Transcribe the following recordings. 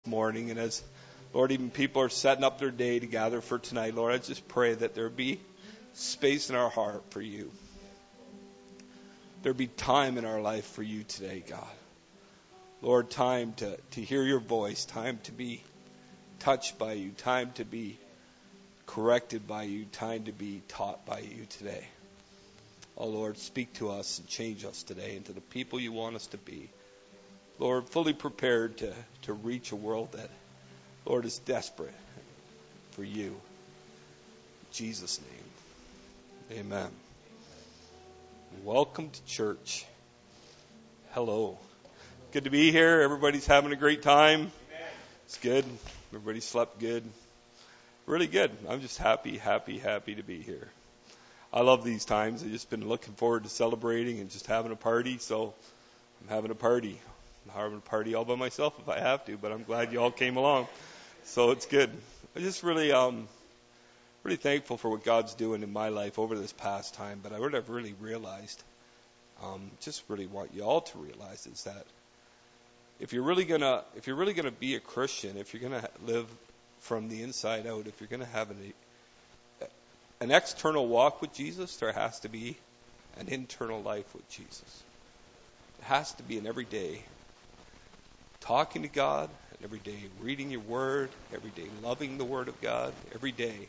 morning. And as, Lord, even people are setting up their day to gather for tonight, Lord, I just pray that there be space in our heart for you. There be time in our life for you today, God. Lord, time to hear your voice, time to be touched by you, time to be corrected by you, time to be taught by you today. Oh, Lord, speak to us and change us today into the people you want us to be. Lord, fully prepared to reach a world that, Lord, is desperate for you. In Jesus' name, amen. Welcome to church. Hello. Good to be here. Everybody's having a great time. It's good. Everybody slept good. Really good. I'm just happy to be here. I love these times. I've just been looking forward to celebrating and just having a party, so I'm having a party. I'm having a party all by myself if I have to, but I'm glad you all came along. So it's good. I'm just really thankful for what God's doing in my life over this past time, but what I've really realized, just really want you all to realize is that if you're really gonna be a Christian, if you're gonna live from the inside out, if you're gonna have an external walk with Jesus, there has to be an internal life with Jesus. It has to be an everyday talking to God, every day reading your word, every day loving the word of God, every day.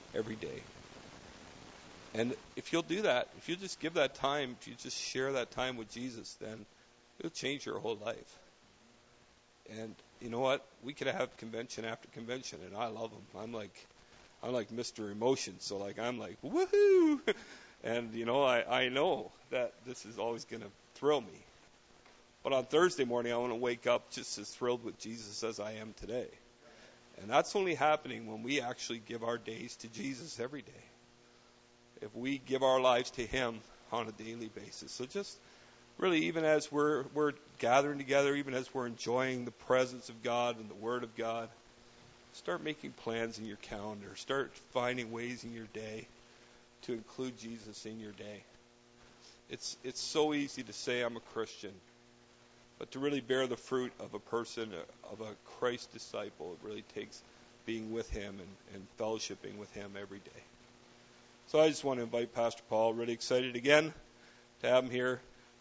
And if you'll do that, if you just give that time, if you just share that time with Jesus, then it'll change your whole life. And you know what? We could have convention after convention, and I love them. I'm like Mr. Emotion, so I'm like, woohoo! And I know that this is always going to thrill me. But on Thursday morning, I want to wake up just as thrilled with Jesus as I am today. And that's only happening when we actually give our days to Jesus every day. If we give our lives to Him on a daily basis. So just really, even as we're gathering together, even as we're enjoying the presence of God and the Word of God, start making plans in your calendar. Start finding ways in your day to include Jesus in your day. It's so easy to say I'm a Christian. But to really bear the fruit of a person, of a Christ disciple, it really takes being with Him and fellowshipping with Him every day. So I just want to invite Pastor Paul. Really excited again to have him here.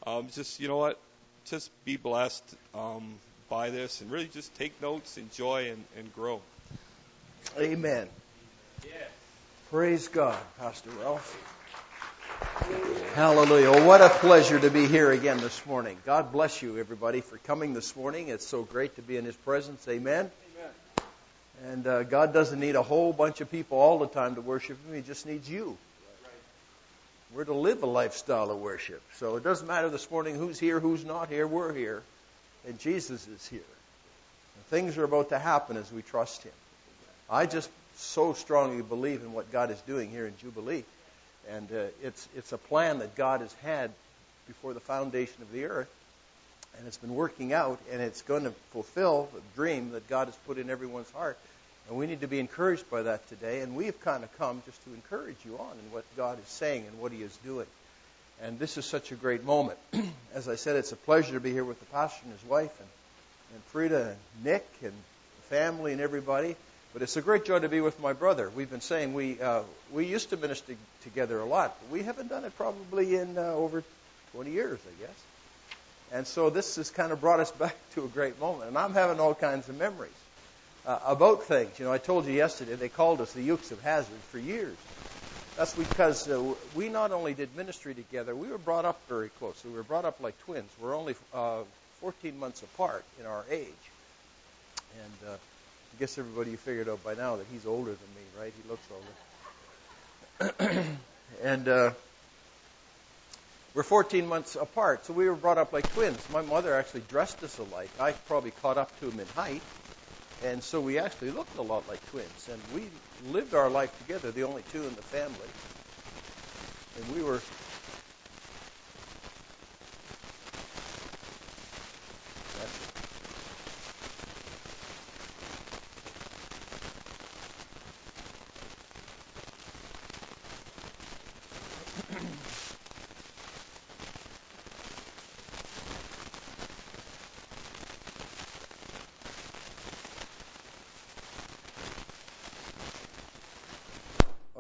Just be blessed by this and really just take notes, enjoy, and grow. Amen. Yeah. Praise God, Pastor Ralph. Hallelujah. Well, what a pleasure to be here again this morning. God bless you, everybody, for coming this morning. It's so great to be in His presence. Amen. Amen. And God doesn't need a whole bunch of people all the time to worship Him. He just needs you. We're to live a lifestyle of worship. So it doesn't matter this morning who's here, who's not here. We're here. And Jesus is here. And things are about to happen as we trust Him. I just so strongly believe in what God is doing here in Jubilee. And it's a plan that God has had before the foundation of the earth. And it's been working out, and it's going to fulfill the dream that God has put in everyone's heart. And we need to be encouraged by that today. And we've kind of come just to encourage you on in what God is saying and what He is doing. And this is such a great moment. As I said, it's a pleasure to be here with the pastor and his wife and Frida and Nick and the family and everybody. But it's a great joy to be with my brother. We've been saying we used to minister together a lot. But we haven't done it probably in over 20 years, I guess. And so this has kind of brought us back to a great moment. And I'm having all kinds of memories about things. I told you yesterday they called us the Ukes of Hazard for years. That's because we not only did ministry together, we were brought up very close. We were brought up like twins. We're only 14 months apart in our age. And I guess everybody figured out by now that he's older than me, right? He looks older. And we're 14 months apart, so we were brought up like twins. My mother actually dressed us alike. I probably caught up to him in height. And so we actually looked a lot like twins. And we lived our life together, the only two in the family. And we were...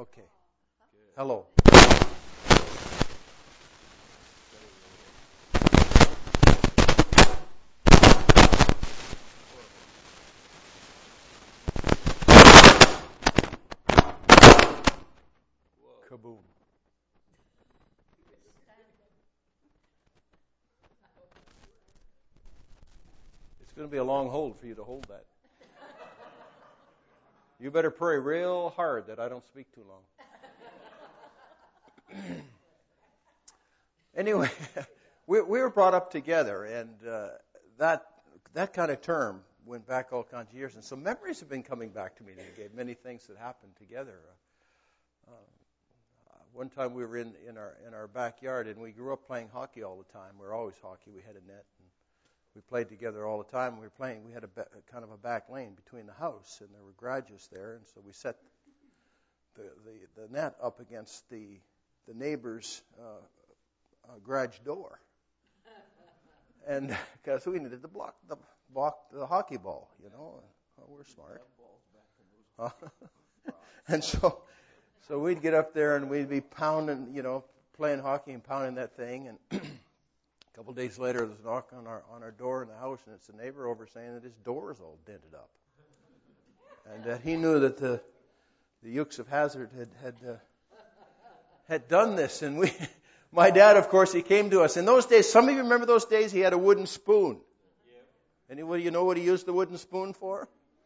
Okay. Hello. Kaboom. It's going to be a long hold for you to hold that. You better pray real hard that I don't speak too long. Anyway, we were brought up together, and that kind of term went back all kinds of years. And so memories have been coming back to me today, many things that happened together. One time we were in our backyard, and we grew up playing hockey all the time. We were always hockey. We had a net, and we played together all the time. We had a kind of a back lane between the house, and there were garages there, and so we set the net up against the neighbor's garage door, and because we needed to block the hockey ball, you know. We're smart, and so we'd get up there and we'd be pounding, you know, playing hockey and pounding that thing, and a couple of days later, there's a knock on our door in the house, and it's the neighbor over saying that his door is all dented up, and that he knew that the Ukes of Hazard had done this. And my dad, of course, he came to us in those days. Some of you remember those days? He had a wooden spoon. Yep. Anybody, you know what he used the wooden spoon for?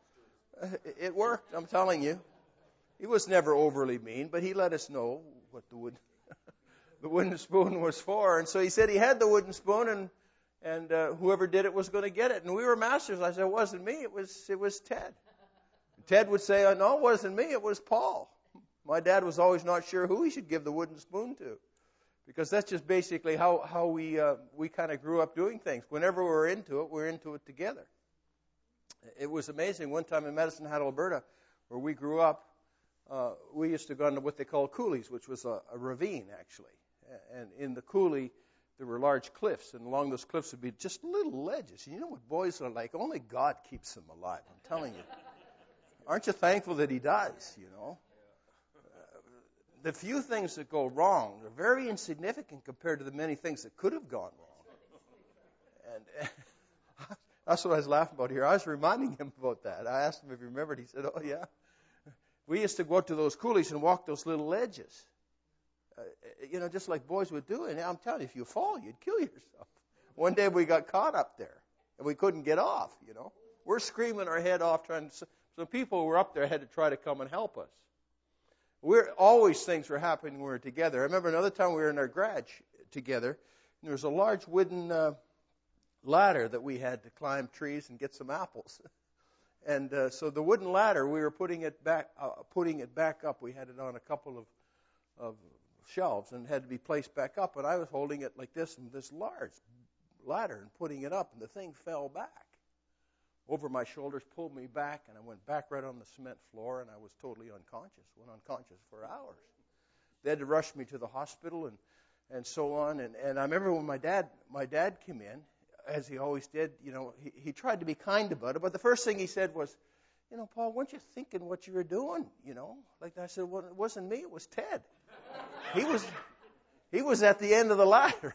It worked. I'm telling you. He was never overly mean, but he let us know what the wooden spoon was for. And so he said he had the wooden spoon, and whoever did it was going to get it. And we were masters. I said, it wasn't me. It was Ted. Ted would say, no, it wasn't me. It was Paul. My dad was always not sure who he should give the wooden spoon to, because that's just basically how we kind of grew up doing things. Whenever we were into it together. It was amazing. One time in Medicine Hat, Alberta, where we grew up, we used to go into what they call coulees, which was a ravine, actually. And in the coulee, there were large cliffs, and along those cliffs would be just little ledges. And you know what boys are like? Only God keeps them alive, I'm telling you. Aren't you thankful that He does, you know? The few things that go wrong are very insignificant compared to the many things that could have gone wrong. And that's what I was laughing about here. I was reminding him about that. I asked him if he remembered. He said, oh, yeah. We used to go to those coulees and walk those little ledges, you know, just like boys would do. And I'm telling you, if you fall, you'd kill yourself. One day we got caught up there, and we couldn't get off, you know. We're screaming our head off trying to... So people who were up there had to try to come and help us. Always things were happening when we were together. I remember another time we were in our garage together, and there was a large wooden ladder that we had to climb trees and get some apples. And so the wooden ladder, we were putting it back up. We had it on a couple of shelves and it had to be placed back up. And I was holding it like this in this large ladder and putting it up, and the thing fell back over my shoulders, pulled me back, and I went back right on the cement floor, and I was totally unconscious. Went unconscious for hours. They had to rush me to the hospital and so on. And I remember when my dad came in, as he always did, you know, he tried to be kind about it, but the first thing he said was, you know, Paul, weren't you thinking what you were doing? You know, like I said, well, it wasn't me, it was Ted. He was at the end of the ladder.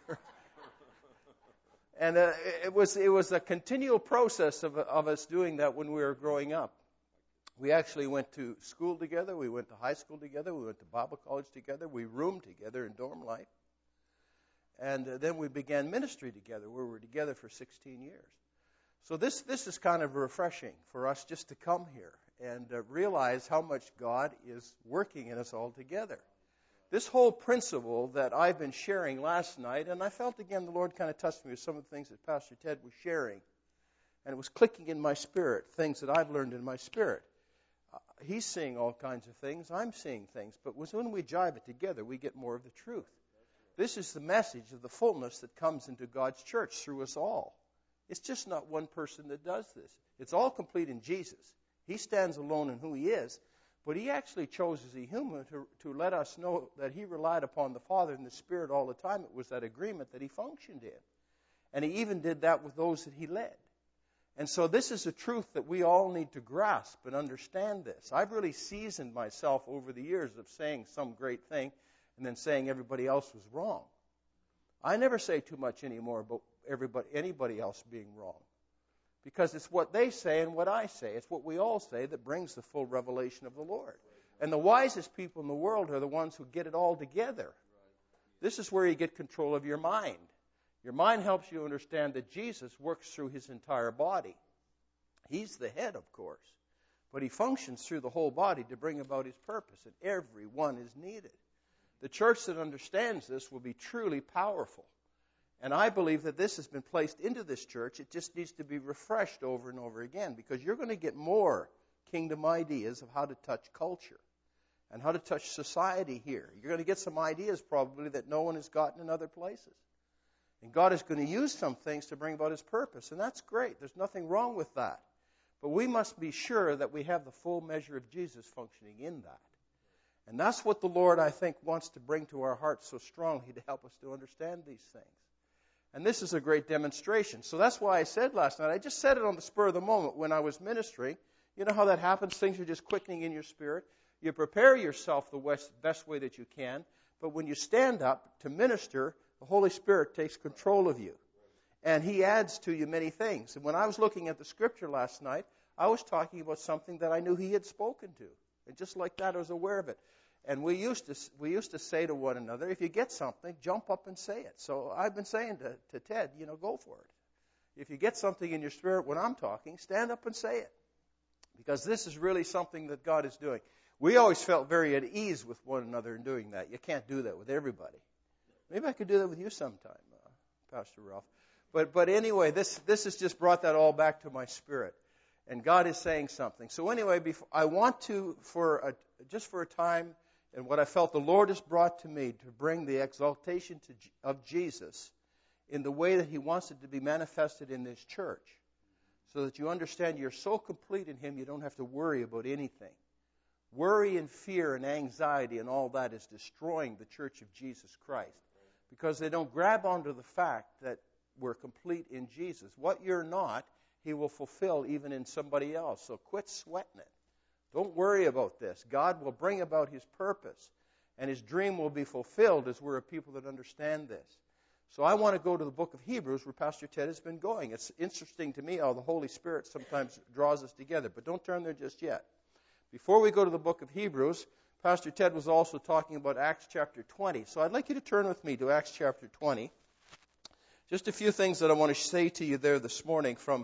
And it was a continual process of us doing that when we were growing up. We actually went to school together. We went to high school together. We went to Bible college together. We roomed together in dorm life. And then we began ministry together, where we were together for 16 years. So this is kind of refreshing for us just to come here and realize how much God is working in us all together. This whole principle that I've been sharing last night, and I felt again the Lord kind of touched me with some of the things that Pastor Ted was sharing. And it was clicking in my spirit, things that I've learned in my spirit. He's seeing all kinds of things. I'm seeing things. But when we jive it together, we get more of the truth. This is the message of the fullness that comes into God's church through us all. It's just not one person that does this. It's all complete in Jesus. He stands alone in who He is. But He actually chose as a human to let us know that He relied upon the Father and the Spirit all the time. It was that agreement that He functioned in. And He even did that with those that He led. And so this is a truth that we all need to grasp and understand this. I've really seasoned myself over the years of saying some great thing and then saying everybody else was wrong. I never say too much anymore about anybody else being wrong. Because it's what they say and what I say. It's what we all say that brings the full revelation of the Lord. And the wisest people in the world are the ones who get it all together. This is where you get control of your mind. Your mind helps you understand that Jesus works through his entire body. He's the head, of course. But he functions through the whole body to bring about his purpose. And everyone is needed. The church that understands this will be truly powerful. And I believe that this has been placed into this church. It just needs to be refreshed over and over again, because you're going to get more kingdom ideas of how to touch culture and how to touch society here. You're going to get some ideas probably that no one has gotten in other places. And God is going to use some things to bring about his purpose. And that's great. There's nothing wrong with that. But we must be sure that we have the full measure of Jesus functioning in that. And that's what the Lord, I think, wants to bring to our hearts so strongly, to help us to understand these things. And this is a great demonstration. So that's why I said last night, I just said it on the spur of the moment when I was ministering. You know how that happens? Things are just quickening in your spirit. You prepare yourself the best way that you can. But when you stand up to minister, the Holy Spirit takes control of you. And he adds to you many things. And when I was looking at the scripture last night, I was talking about something that I knew he had spoken to. And just like that, I was aware of it. And we used to say to one another, if you get something, jump up and say it. So I've been saying to Ted, go for it. If you get something in your spirit when I'm talking, stand up and say it. Because this is really something that God is doing. We always felt very at ease with one another in doing that. You can't do that with everybody. Maybe I could do that with you sometime, Pastor Ralph. But anyway, this has just brought that all back to my spirit. And God is saying something. So anyway, I want to, just for a time, and what I felt the Lord has brought to me to bring the exaltation of Jesus in the way that he wants it to be manifested in this church, so that you understand you're so complete in him you don't have to worry about anything. Worry and fear and anxiety and all that is destroying the church of Jesus Christ, because they don't grab onto the fact that we're complete in Jesus. What you're not, he will fulfill even in somebody else. So quit sweating it. Don't worry about this. God will bring about his purpose, and his dream will be fulfilled as we're a people that understand this. So I want to go to the book of Hebrews, where Pastor Ted has been going. It's interesting to me how the Holy Spirit sometimes draws us together, but don't turn there just yet. Before we go to the book of Hebrews, Pastor Ted was also talking about Acts chapter 20. So I'd like you to turn with me to Acts chapter 20. Just a few things that I want to say to you there this morning from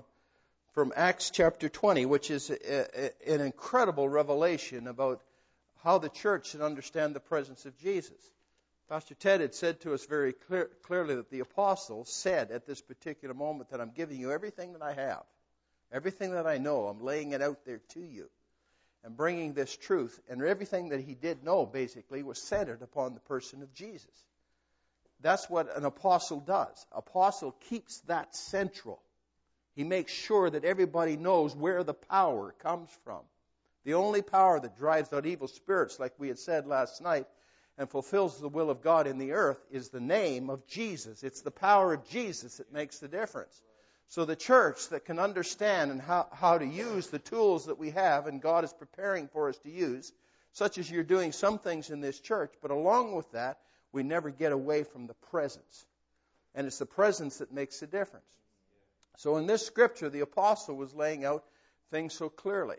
Acts chapter 20, which is an incredible revelation about how the church should understand the presence of Jesus. Pastor Ted had said to us very clearly that the apostles said at this particular moment that I'm giving you everything that I have, everything that I know, I'm laying it out there to you and bringing this truth. And everything that he did know, basically, was centered upon the person of Jesus. That's what an apostle does. Apostle keeps that central. He makes sure that everybody knows where the power comes from. The only power that drives out evil spirits, like we had said last night, and fulfills the will of God in the earth is the name of Jesus. It's the power of Jesus that makes the difference. So the church that can understand and how to use the tools that we have and God is preparing for us to use, such as you're doing some things in this church, but along with that, we never get away from the presence. And it's the presence that makes the difference. So in this scripture, the apostle was laying out things so clearly.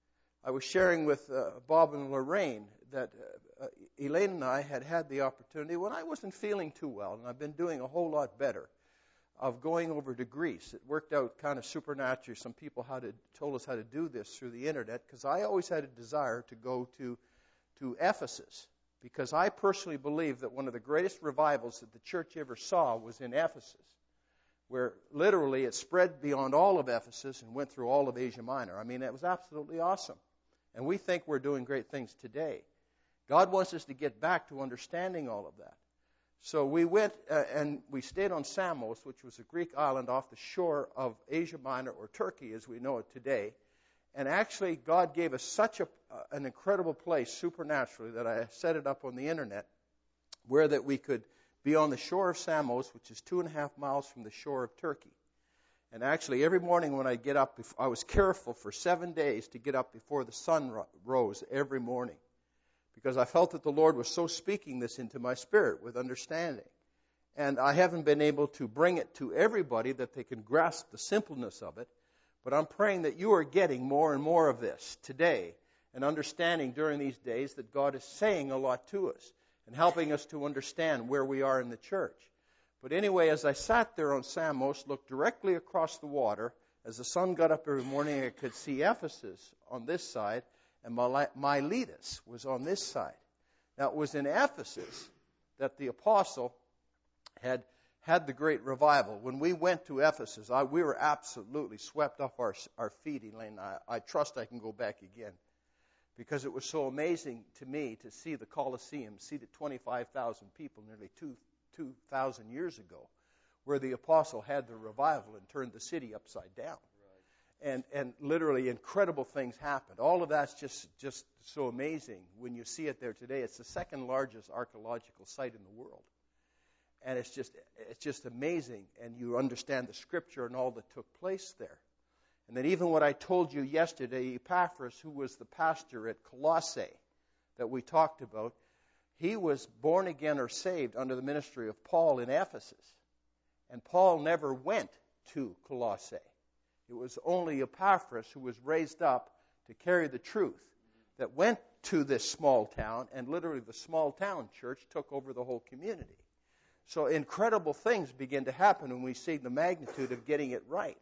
I was sharing with Bob and Lorraine that Elaine and I had the opportunity, when I wasn't feeling too well, and I've been doing a whole lot better, of going over to Greece. It worked out kind of supernaturally. Some people told us how to do this through the internet, because I always had a desire to go to Ephesus, because I personally believe that one of the greatest revivals that the church ever saw was in Ephesus, where literally it spread beyond all of Ephesus and went through all of Asia Minor. I mean, it was absolutely awesome. And we think we're doing great things today. God wants us to get back to understanding all of that. So we went and we stayed on Samos, which was a Greek island off the shore of Asia Minor, or Turkey as we know it today. And actually, God gave us such an incredible place supernaturally that I set it up on the internet, where that we could be on the shore of Samos, which is 2.5 miles from the shore of Turkey. And actually, every morning when I get up, I was careful for 7 days to get up before the sun rose every morning, because I felt that the Lord was so speaking this into my spirit with understanding. And I haven't been able to bring it to everybody that they can grasp the simpleness of it, but I'm praying that you are getting more and more of this today and understanding during these days that God is saying a lot to us and helping us to understand where we are in the church. But anyway, as I sat there on Samos, looked directly across the water, as the sun got up every morning, I could see Ephesus on this side, and Miletus was on this side. Now, it was in Ephesus that the apostle had the great revival. When we went to Ephesus, we were absolutely swept off our feet, Elaine. I trust I can go back again, because it was so amazing to me to see the Colosseum seated 25,000 people nearly 2,000 years ago, where the apostle had the revival and turned the city upside down. Right. And literally incredible things happened. All of that's just so amazing when you see it there today. It's the second largest archaeological site in the world. And it's just amazing, and you understand the scripture and all that took place there. And then even what I told you yesterday, Epaphras, who was the pastor at Colossae that we talked about, he was born again or saved under the ministry of Paul in Ephesus. And Paul never went to Colossae. It was only Epaphras, who was raised up to carry the truth, that went to this small town, and literally the small town church took over the whole community. So incredible things begin to happen when we see the magnitude of getting it right.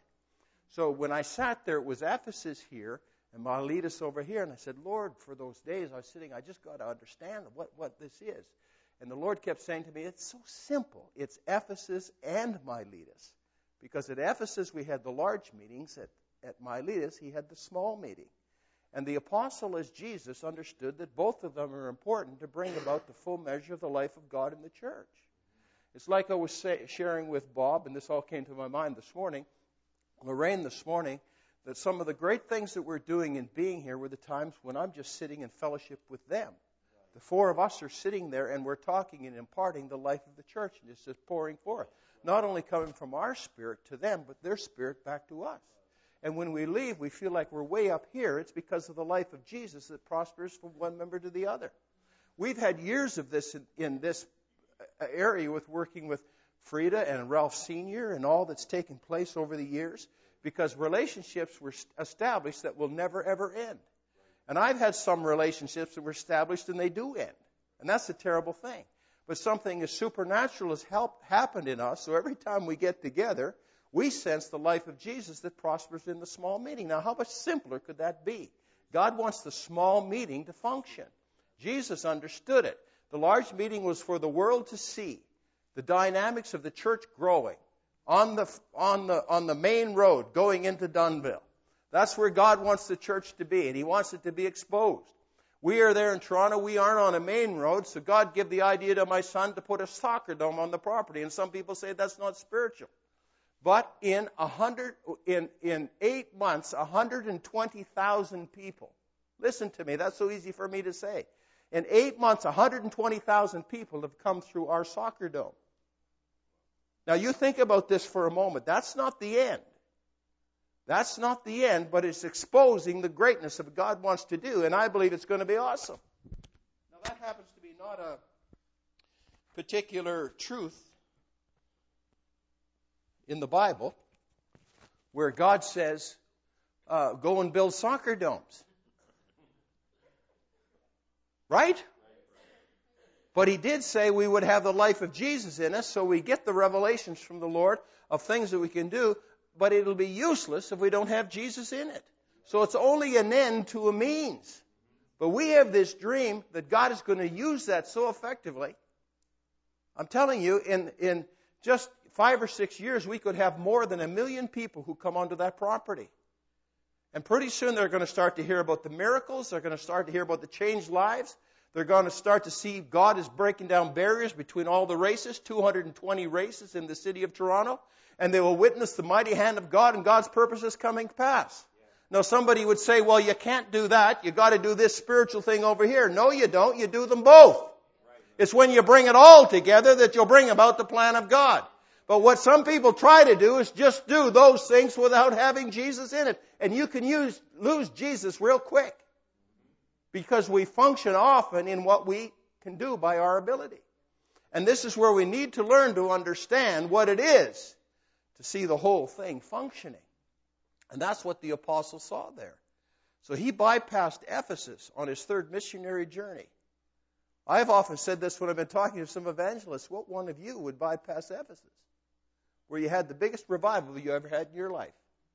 So when I sat there, it was Ephesus here and Miletus over here. And I said, Lord, for those days I was sitting, I just got to understand what this is. And the Lord kept saying to me, it's so simple. It's Ephesus and Miletus. Because at Ephesus we had the large meetings. At Miletus he had the small meeting. And the apostle, as Jesus, understood that both of them are important to bring about the full measure of the life of God in the church. It's like I was sharing with Bob, and this all came to my mind this morning, Lorraine this morning, that some of the great things that we're doing in being here were the times when I'm just sitting in fellowship with them. The four of us are sitting there, and we're talking and imparting the life of the church, and it's just pouring forth. Not only coming from our spirit to them, but their spirit back to us. And when we leave, we feel like we're way up here. It's because of the life of Jesus that prospers from one member to the other. We've had years of this in this area with working with Frida and Ralph Sr. and all that's taken place over the years, because relationships were established that will never, ever end. And I've had some relationships that were established and they do end. And that's a terrible thing. But something as supernatural has happened in us, so every time we get together, we sense the life of Jesus that prospers in the small meeting. Now, how much simpler could that be? God wants the small meeting to function. Jesus understood it. The large meeting was for the world to see the dynamics of the church growing on the main road going into Dunnville. That's where God wants the church to be, and He wants it to be exposed. We are there in Toronto. We aren't on a main road, so God gave the idea to my son to put a soccer dome on the property, and some people say that's not spiritual. But in 8 months, 120,000 people. Listen to me, that's so easy for me to say. In 8 months, 120,000 people have come through our soccer dome. Now, you think about this for a moment. That's not the end. That's not the end, but it's exposing the greatness of what God wants to do, and I believe it's going to be awesome. Now, that happens to be not a particular truth in the Bible where God says, go and build soccer domes. Right? But He did say we would have the life of Jesus in us, so we get the revelations from the Lord of things that we can do, but it'll be useless if we don't have Jesus in it. So it's only an end to a means. But we have this dream that God is going to use that so effectively. I'm telling you, in just 5 or 6 years, we could have more than 1 million people who come onto that property. And pretty soon they're going to start to hear about the miracles. They're going to start to hear about the changed lives. They're going to start to see God is breaking down barriers between all the races, 220 races in the city of Toronto. And they will witness the mighty hand of God and God's purposes coming to pass. Now somebody would say, well, you can't do that. You've got to do this spiritual thing over here. No, you don't. You do them both. It's when you bring it all together that you'll bring about the plan of God. But what some people try to do is just do those things without having Jesus in it. And you can lose Jesus real quick. Because we function often in what we can do by our ability. And this is where we need to learn to understand what it is to see the whole thing functioning. And that's what the apostle saw there. So he bypassed Ephesus on his third missionary journey. I've often said this when I've been talking to some evangelists. What one of you would bypass Ephesus? Where you had the biggest revival you ever had in your life.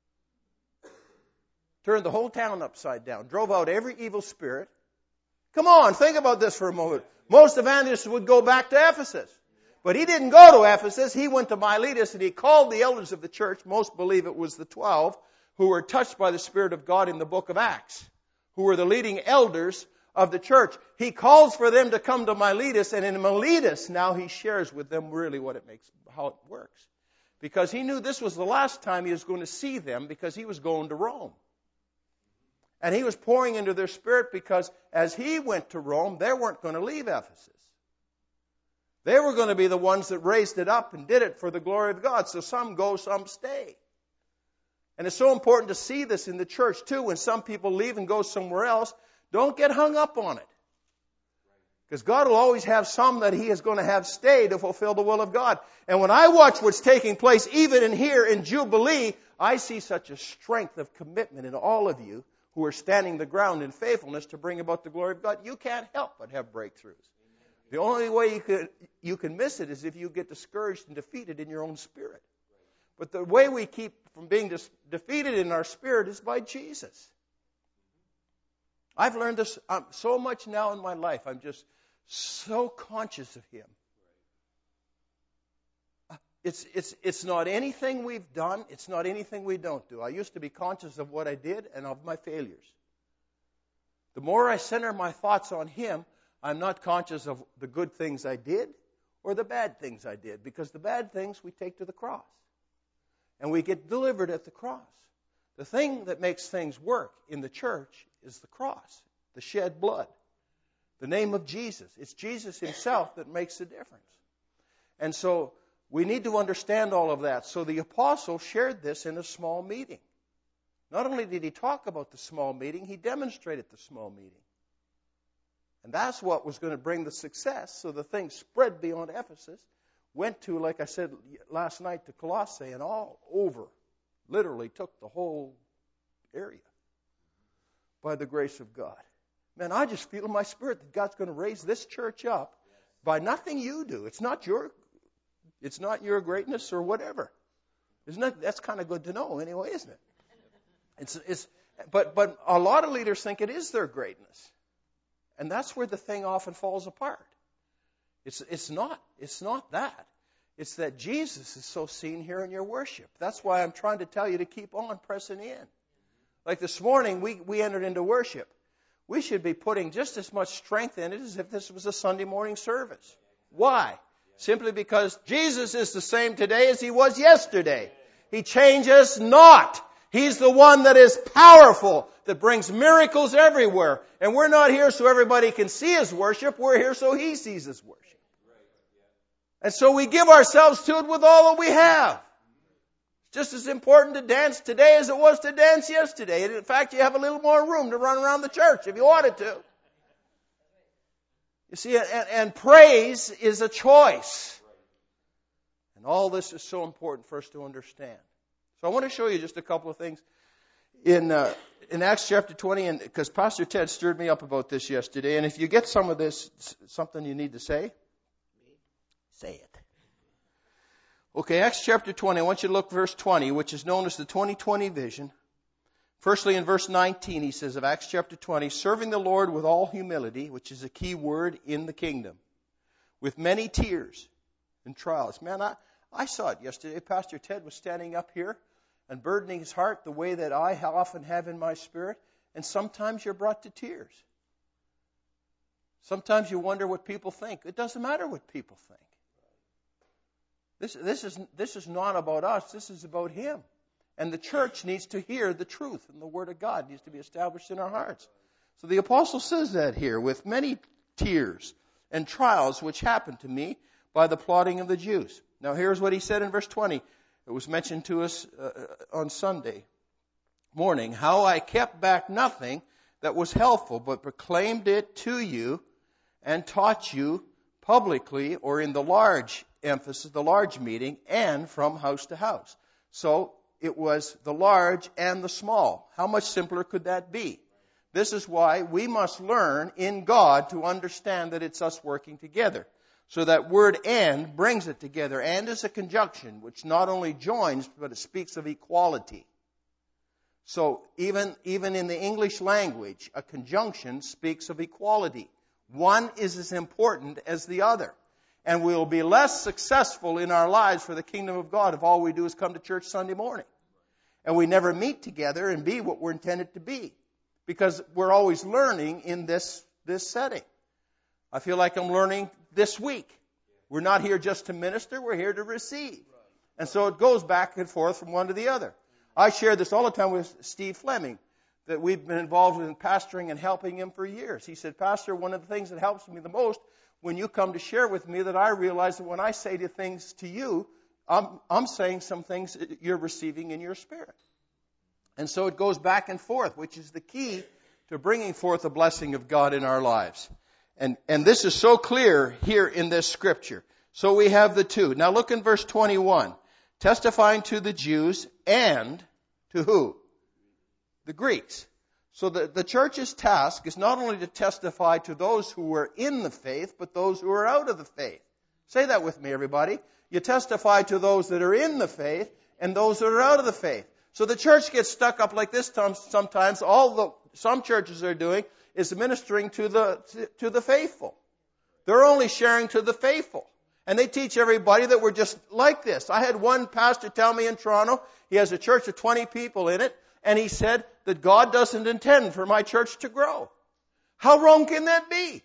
Turned the whole town upside down. Drove out every evil spirit. Come on, think about this for a moment. Most evangelists would go back to Ephesus. But he didn't go to Ephesus. He went to Miletus and he called the elders of the church. Most believe it was the 12 who were touched by the Spirit of God in the book of Acts, who were the leading elders of the church. He calls for them to come to Miletus, and in Miletus now he shares with them really how it works. Because he knew this was the last time he was going to see them because he was going to Rome. And he was pouring into their spirit because as he went to Rome, they weren't going to leave Ephesus. They were going to be the ones that raised it up and did it for the glory of God. So some go, some stay. And it's so important to see this in the church too. When some people leave and go somewhere else, don't get hung up on it. Because God will always have some that He is going to have stay to fulfill the will of God. And when I watch what's taking place, even in here in Jubilee, I see such a strength of commitment in all of you who are standing the ground in faithfulness to bring about the glory of God. You can't help but have breakthroughs. The only way you can miss it is if you get discouraged and defeated in your own spirit. But the way we keep from being defeated in our spirit is by Jesus. I've learned this so much now in my life. I'm just so conscious of Him. It's not anything we've done. It's not anything we don't do. I used to be conscious of what I did and of my failures. The more I center my thoughts on Him, I'm not conscious of the good things I did or the bad things I did. Because the bad things we take to the cross. And we get delivered at the cross. The thing that makes things work in the church is the cross, the shed blood, the name of Jesus. It's Jesus Himself that makes the difference. And so we need to understand all of that. So the apostle shared this in a small meeting. Not only did he talk about the small meeting, he demonstrated the small meeting. And that's what was going to bring the success. So the thing spread beyond Ephesus, went to, like I said last night, to Colossae and all over. Literally took the whole area by the grace of God. Man, I just feel in my spirit that God's going to raise this church up by nothing you do. It's not your greatness or whatever. That's kind of good to know anyway, isn't it? But a lot of leaders think it is their greatness. And that's where the thing often falls apart. It's not that. It's that Jesus is so seen here in your worship. That's why I'm trying to tell you to keep on pressing in. Like this morning, we entered into worship. We should be putting just as much strength in it as if this was a Sunday morning service. Why? Simply because Jesus is the same today as He was yesterday. He changes not. He's the one that is powerful, that brings miracles everywhere. And we're not here so everybody can see His worship. We're here so He sees His worship. And so we give ourselves to it with all that we have. It's just as important to dance today as it was to dance yesterday. And in fact, you have a little more room to run around the church if you wanted to. You see, and praise is a choice. And all this is so important for us to understand. So I want to show you just a couple of things in Acts chapter 20, and because Pastor Ted stirred me up about this yesterday. And if you get some of this, something you need to say, say it. Okay, Acts chapter 20. I want you to look verse 20, which is known as the 2020 vision. Firstly, in verse 19, he says of Acts chapter 20, serving the Lord with all humility, which is a key word in the kingdom, with many tears and trials. Man, I saw it yesterday. Pastor Ted was standing up here and burdening his heart the way that I often have in my spirit. And sometimes you're brought to tears. Sometimes you wonder what people think. It doesn't matter what people think. This is not about us. This is about Him. And the church needs to hear the truth, and the Word of God needs to be established in our hearts. So the apostle says that here, with many tears and trials which happened to me by the plotting of the Jews. Now here's what he said in verse 20. It was mentioned to us on Sunday morning. How I kept back nothing that was helpful, but proclaimed it to you and taught you publicly, or in the large emphasis, the large meeting, and from house to house. So it was the large and the small. How much simpler could that be? This is why we must learn in God to understand that it's us working together. So that word and brings it together. And is a conjunction which not only joins, but it speaks of equality. So even in the English language, a conjunction speaks of equality. One is as important as the other. And we'll be less successful in our lives for the kingdom of God if all we do is come to church Sunday morning. And we never meet together and be what we're intended to be. Because we're always learning in this setting. I feel like I'm learning this week. We're not here just to minister, we're here to receive. And so it goes back and forth from one to the other. I share this all the time with Steve Fleming, that we've been involved in pastoring and helping him for years. He said, Pastor, one of the things that helps me the most when you come to share with me, that I realize that when I say the things to you, I'm saying some things that you're receiving in your spirit. And so it goes back and forth, which is the key to bringing forth the blessing of God in our lives. And this is so clear here in this scripture. So we have the two. Now look in verse 21. Testifying to the Jews and to who? The Greeks. So the church's task is not only to testify to those who were in the faith, but those who are out of the faith. Say that with me, everybody. You testify to those that are in the faith and those that are out of the faith. So the church gets stuck up like this sometimes. Some churches are doing is ministering to the faithful. They're only sharing to the faithful. And they teach everybody that we're just like this. I had one pastor tell me in Toronto, he has a church of 20 people in it, and he said that God doesn't intend for my church to grow. How wrong can that be?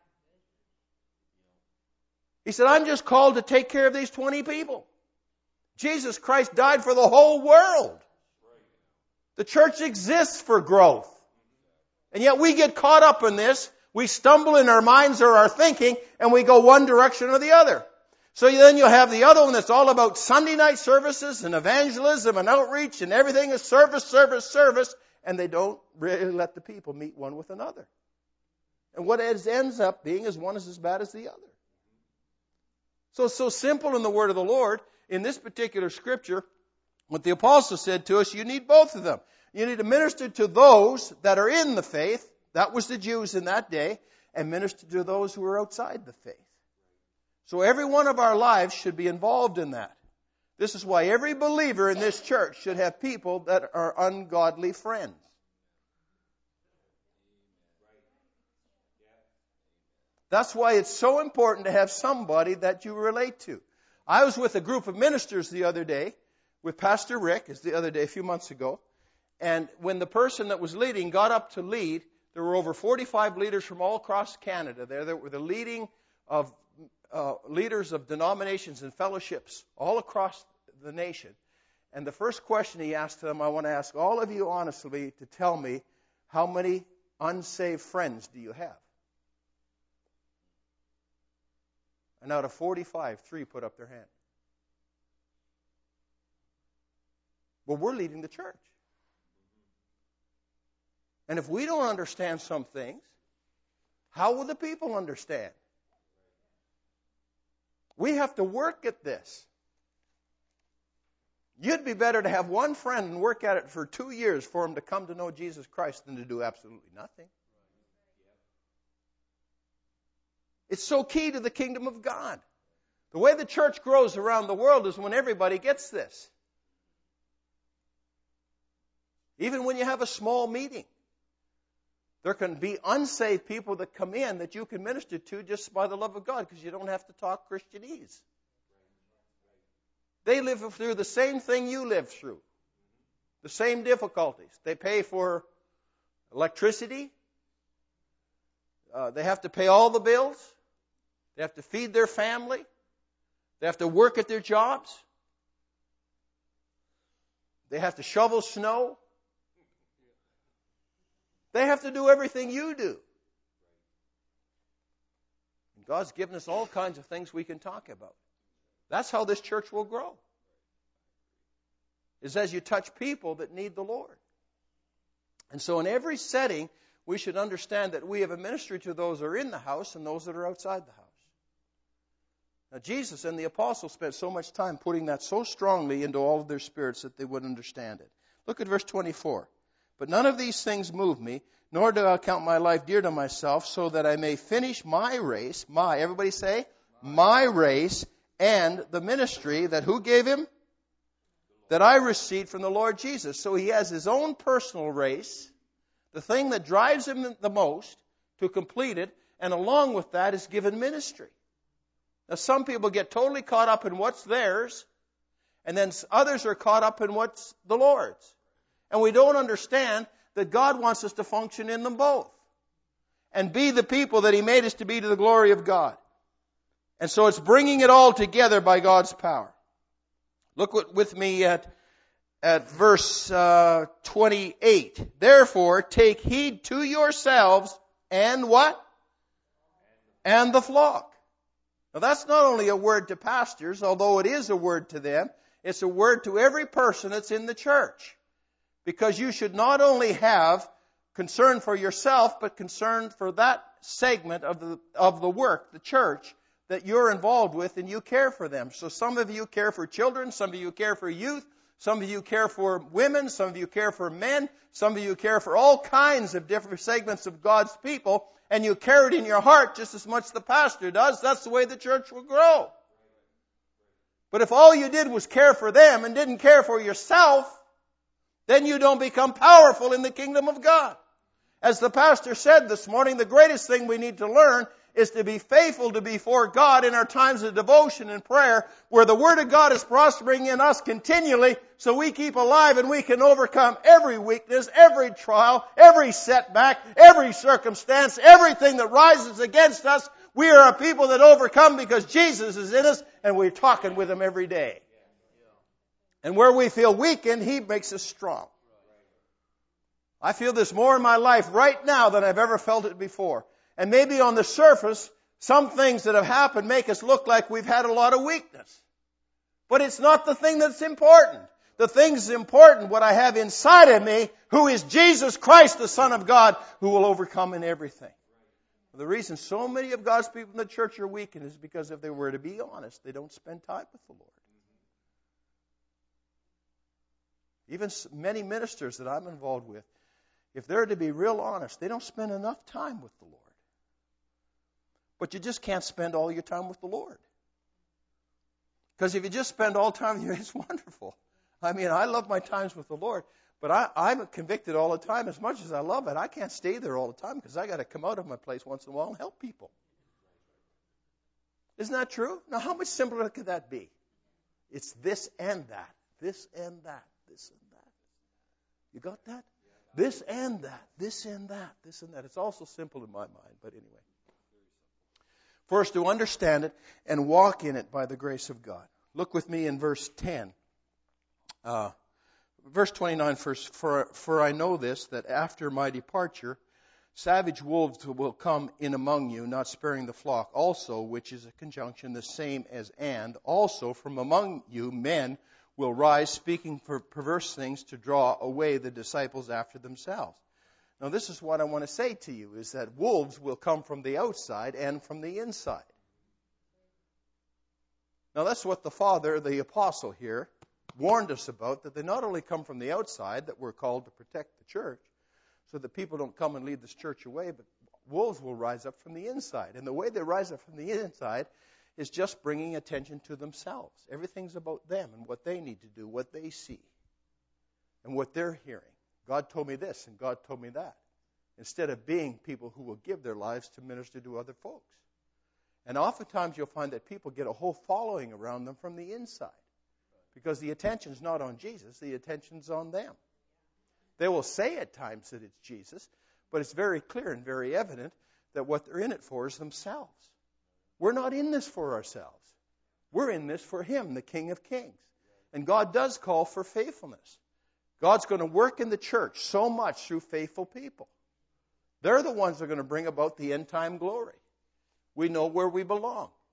He said, I'm just called to take care of these 20 people. Jesus Christ died for the whole world. The church exists for growth. And yet we get caught up in this. We stumble in our minds or our thinking, and we go one direction or the other. So then you'll have the other one that's all about Sunday night services and evangelism and outreach, and everything is service, service, service, and they don't really let the people meet one with another. And what it ends up being is one is as bad as the other. So it's so simple in the word of the Lord. In this particular scripture, what the apostle said to us, you need both of them. You need to minister to those that are in the faith. That was the Jews in that day. And minister to those who are outside the faith. So every one of our lives should be involved in that. This is why every believer in this church should have people that are ungodly friends. That's why it's so important to have somebody that you relate to. I was with a group of ministers the other day, with Pastor Rick, a few months ago. And when the person that was leading got up to lead, there were over 45 leaders from all across Canada there that were the leaders of denominations and fellowships all across the nation. And the first question he asked them, I want to ask all of you honestly to tell me, how many unsaved friends do you have? And out of 45, 3 put up their hand. Well, we're leading the church. And if we don't understand some things, how will the people understand? We have to work at this. You'd be better to have one friend and work at it for 2 years for him to come to know Jesus Christ than to do absolutely nothing. It's so key to the kingdom of God. The way the church grows around the world is when everybody gets this. Even when you have a small meeting, there can be unsaved people that come in that you can minister to just by the love of God because you don't have to talk Christianese. They live through the same thing you live through. The same difficulties. They pay for electricity. They have to pay all the bills. They have to feed their family. They have to work at their jobs. They have to shovel snow. They have to do everything you do. And God's given us all kinds of things we can talk about. That's how this church will grow. Is as you touch people that need the Lord. And so in every setting, we should understand that we have a ministry to those that are in the house and those that are outside the house. Now, Jesus and the apostles spent so much time putting that so strongly into all of their spirits that they would understand it. Look at verse 24. But none of these things move me, nor do I count my life dear to myself, so that I may finish my race, everybody say, my race, and the ministry that who gave him? That I received from the Lord Jesus. So he has his own personal race, the thing that drives him the most to complete it, and along with that is given ministry. Now some people get totally caught up in what's theirs, and then others are caught up in what's the Lord's. And we don't understand that God wants us to function in them both and be the people that he made us to be to the glory of God. And so it's bringing it all together by God's power. Look with me at verse 28. Therefore, take heed to yourselves and what? And the flock. Now that's not only a word to pastors, although it is a word to them. It's a word to every person that's in the church. Because you should not only have concern for yourself, but concern for that segment of the work, the church, that you're involved with and you care for them. So some of you care for children, some of you care for youth, some of you care for women, some of you care for men, some of you care for all kinds of different segments of God's people, and you care it in your heart just as much as the pastor does. That's the way the church will grow. But if all you did was care for them and didn't care for yourself, then you don't become powerful in the kingdom of God. As the pastor said this morning, the greatest thing we need to learn is to be faithful to before God in our times of devotion and prayer, where the Word of God is prospering in us continually, so we keep alive and we can overcome every weakness, every trial, every setback, every circumstance, everything that rises against us. We are a people that overcome because Jesus is in us and we're talking with Him every day. And where we feel weakened, He makes us strong. I feel this more in my life right now than I've ever felt it before. And maybe on the surface, some things that have happened make us look like we've had a lot of weakness. But it's not the thing that's important. The thing that's important, what I have inside of me, who is Jesus Christ, the Son of God, who will overcome in everything. The reason so many of God's people in the church are weakened is because if they were to be honest, they don't spend time with the Lord. Even many ministers that I'm involved with, if they're to be real honest, they don't spend enough time with the Lord. But you just can't spend all your time with the Lord. Because if you just spend all time with Him, it's wonderful. I mean, I love my times with the Lord, but I'm convicted all the time. As much as I love it, I can't stay there all the time because I got to come out of my place once in a while and help people. Isn't that true? Now, how much simpler could that be? It's this and that, this and that, this and that. You got that? This and that, this and that, this and that. It's also simple in my mind, but anyway. For us to understand it and walk in it by the grace of God. Look with me in verse 10. Verse 29 first. For I know this, that after my departure, savage wolves will come in among you, not sparing the flock. Also, which is a conjunction the same as and. Also, from among you men will rise, speaking for perverse things to draw away the disciples after themselves. Now, this is what I want to say to you, is that wolves will come from the outside and from the inside. Now, that's what the Father, the Apostle here, warned us about, that they not only come from the outside, that we're called to protect the church, so that people don't come and lead this church away, but wolves will rise up from the inside. And the way they rise up from the inside is just bringing attention to themselves. Everything's about them and what they need to do, what they see, and what they're hearing. God told me this and God told me that. Instead of being people who will give their lives to minister to other folks. And oftentimes you'll find that people get a whole following around them from the inside. Because the attention's not on Jesus, the attention's on them. They will say at times that it's Jesus, but it's very clear and very evident that what they're in it for is themselves. We're not in this for ourselves. We're in this for Him, the King of Kings. And God does call for faithfulness. God's going to work in the church so much through faithful people. They're the ones that are going to bring about the end time glory. We know where we belong.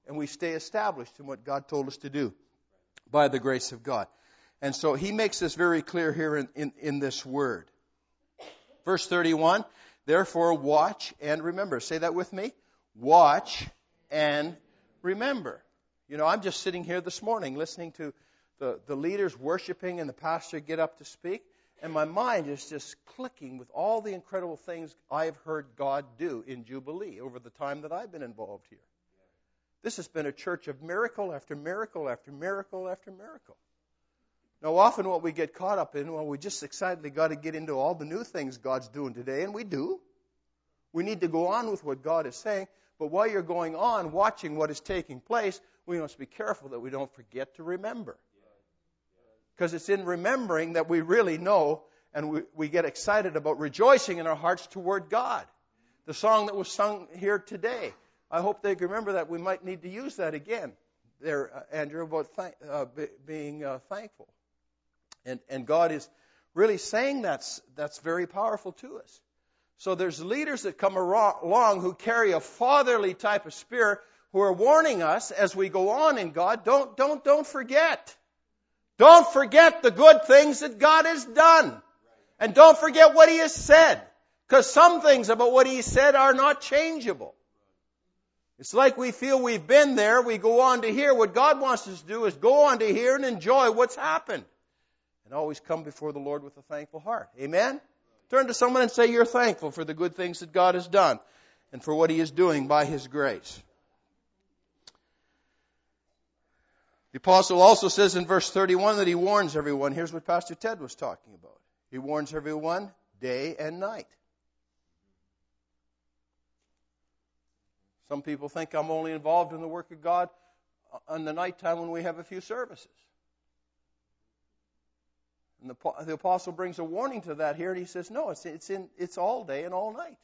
and we stay established in what God told us to do by the grace of God. And so he makes this very clear here in this word. Verse 31, therefore watch and remember. Say that with me. Watch and remember. You know, I'm just sitting here this morning listening to the leaders worshiping and the pastor get up to speak. And my mind is just clicking with all the incredible things I have heard God do in Jubilee over the time that I've been involved here. This has been a church of miracle after miracle after miracle after miracle. Now, often what we get caught up in, well, we just excitedly got to get into all the new things God's doing today, and we do. We need to go on with what God is saying, but while you're going on, watching what is taking place, we must be careful that we don't forget to remember. Because it's in remembering that we really know, and we get excited about rejoicing in our hearts toward God. The song that was sung here today, I hope they remember that. We might need to use that again there, Andrew, about being thankful. And God is really saying that's very powerful to us. So there's leaders that come along who carry a fatherly type of spirit who are warning us as we go on in God, don't forget. Don't forget the good things that God has done. And don't forget what He has said. Because some things about what He said are not changeable. It's like we feel we've been there, we go on to here. What God wants us to do is go on to here and enjoy what's happened. And always come before the Lord with a thankful heart. Amen? Turn to someone and say you're thankful for the good things that God has done and for what He is doing by His grace. The apostle also says in verse 31 that he warns everyone. Here's what Pastor Ted was talking about. He warns everyone day and night. Some people think I'm only involved in the work of God on the nighttime when we have a few services. And the apostle brings a warning to that here, and he says, no, it's all day and all night.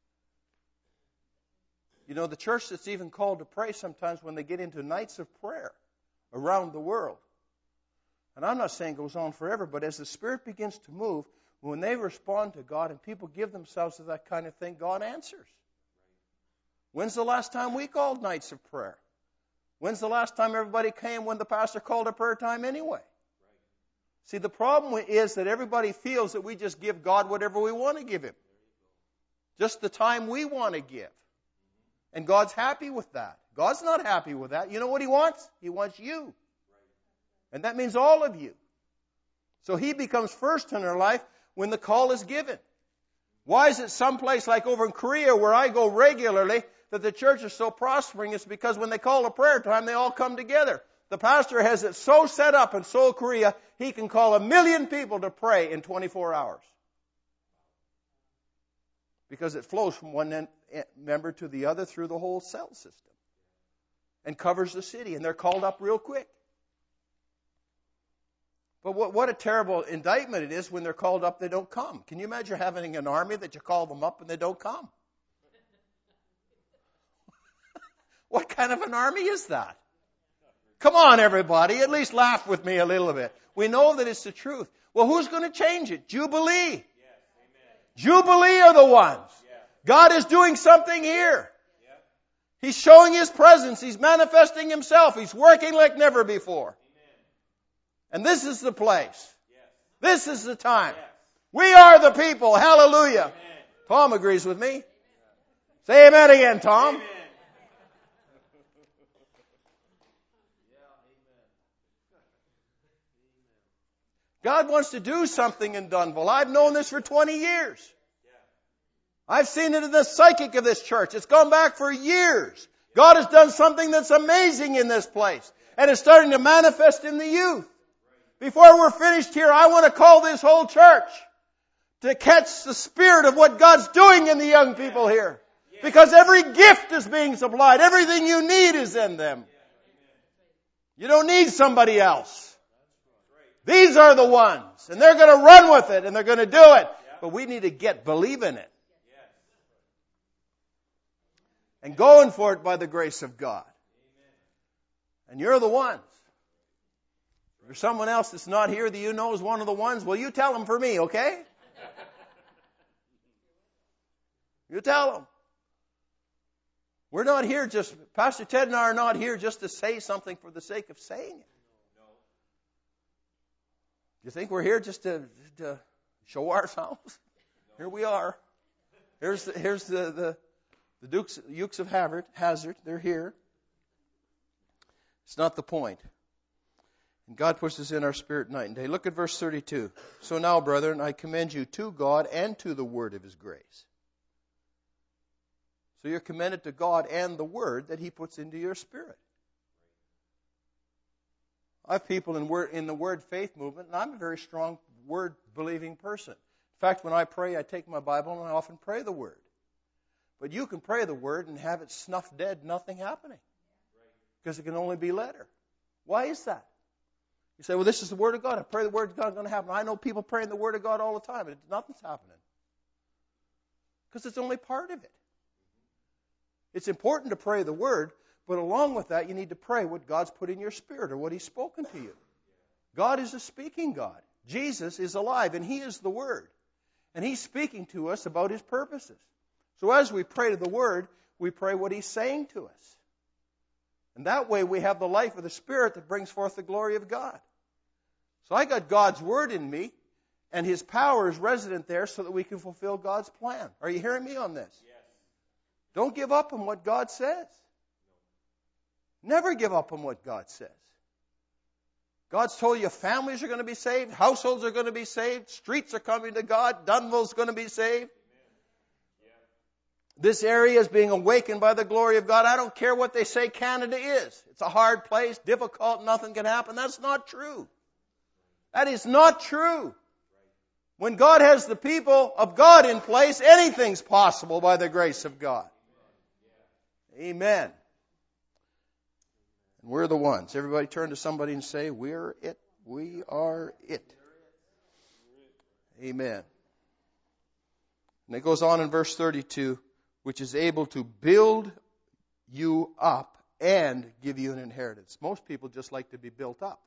You know, the church that's even called to pray sometimes when they get into nights of prayer around the world. And I'm not saying it goes on forever, but as the Spirit begins to move, when they respond to God and people give themselves to that kind of thing, God answers. When's the last time we called nights of prayer? When's the last time everybody came when the pastor called a prayer time anyway? See, the problem is that everybody feels that we just give God whatever we want to give Him. Just the time we want to give. And God's happy with that. God's not happy with that. You know what He wants? He wants you. And that means all of you. So He becomes first in our life when the call is given. Why is it someplace like over in Korea where I go regularly that the church is so prospering? It's because when they call a prayer time, they all come together. The pastor has it so set up in Seoul, Korea, he can call 1 million people to pray in 24 hours. Because it flows from one member to the other through the whole cell system. And covers the city. And they're called up real quick. But what a terrible indictment it is when they're called up, they don't come. Can you imagine having an army that you call them up and they don't come? What kind of an army is that? Come on, everybody. At least laugh with me a little bit. We know that it's the truth. Well, who's going to change it? Jubilee. Yes, Jubilee are the ones. Yeah. God is doing something here. Yeah. He's showing His presence. He's manifesting Himself. He's working like never before. Amen. And this is the place. Yes. This is the time. Yes. We are the people. Hallelujah. Amen. Tom agrees with me. Say amen again, Tom. Amen. God wants to do something in Dunville. I've known this for 20 years. I've seen it in the psychic of this church. It's gone back for years. God has done something that's amazing in this place. And it's starting to manifest in the youth. Before we're finished here, I want to call this whole church to catch the spirit of what God's doing in the young people here. Because every gift is being supplied. Everything you need is in them. You don't need somebody else. These are the ones. And they're going to run with it. And they're going to do it. But we need to believe in it. And going for it by the grace of God. And you're the ones. If there's someone else that's not here that you know is one of the ones, well, you tell them for me, okay? You tell them. We're not here just, Pastor Ted and I are not here just to say something for the sake of saying it. You think we're here just to show ourselves? Here we are. Here's the Dukes of Hazzard. They're here. It's not the point. And God puts this in our spirit night and day. Look at verse 32. So now, brethren, I commend you to God and to the word of His grace. So you're commended to God and the word that He puts into your spirit. I have people in the word faith movement, and I'm a very strong word-believing person. In fact, when I pray, I take my Bible and I often pray the word. But you can pray the word and have it snuffed dead, nothing happening. Because it can only be letter. Why is that? You say, well, this is the Word of God. I pray the Word of God is going to happen. I know people praying the Word of God all the time, but nothing's happening. Because it's only part of it. It's important to pray the Word, but along with that, you need to pray what God's put in your spirit or what He's spoken to you. God is a speaking God. Jesus is alive, and He is the Word. And He's speaking to us about His purposes. So as we pray to the Word, we pray what He's saying to us. And that way we have the life of the Spirit that brings forth the glory of God. So I got God's Word in me, and His power is resident there so that we can fulfill God's plan. Are you hearing me on this? Yes. Don't give up on what God says. Never give up on what God says. God's told you families are going to be saved, households are going to be saved, streets are coming to God, Dunville's going to be saved. This area is being awakened by the glory of God. I don't care what they say Canada is. It's a hard place, difficult, nothing can happen. That's not true. That is not true. When God has the people of God in place, anything's possible by the grace of God. Amen. And we're the ones. Everybody turn to somebody and say, we're it. We are it. Amen. And it goes on in verse 32, which is able to build you up and give you an inheritance. Most people just like to be built up.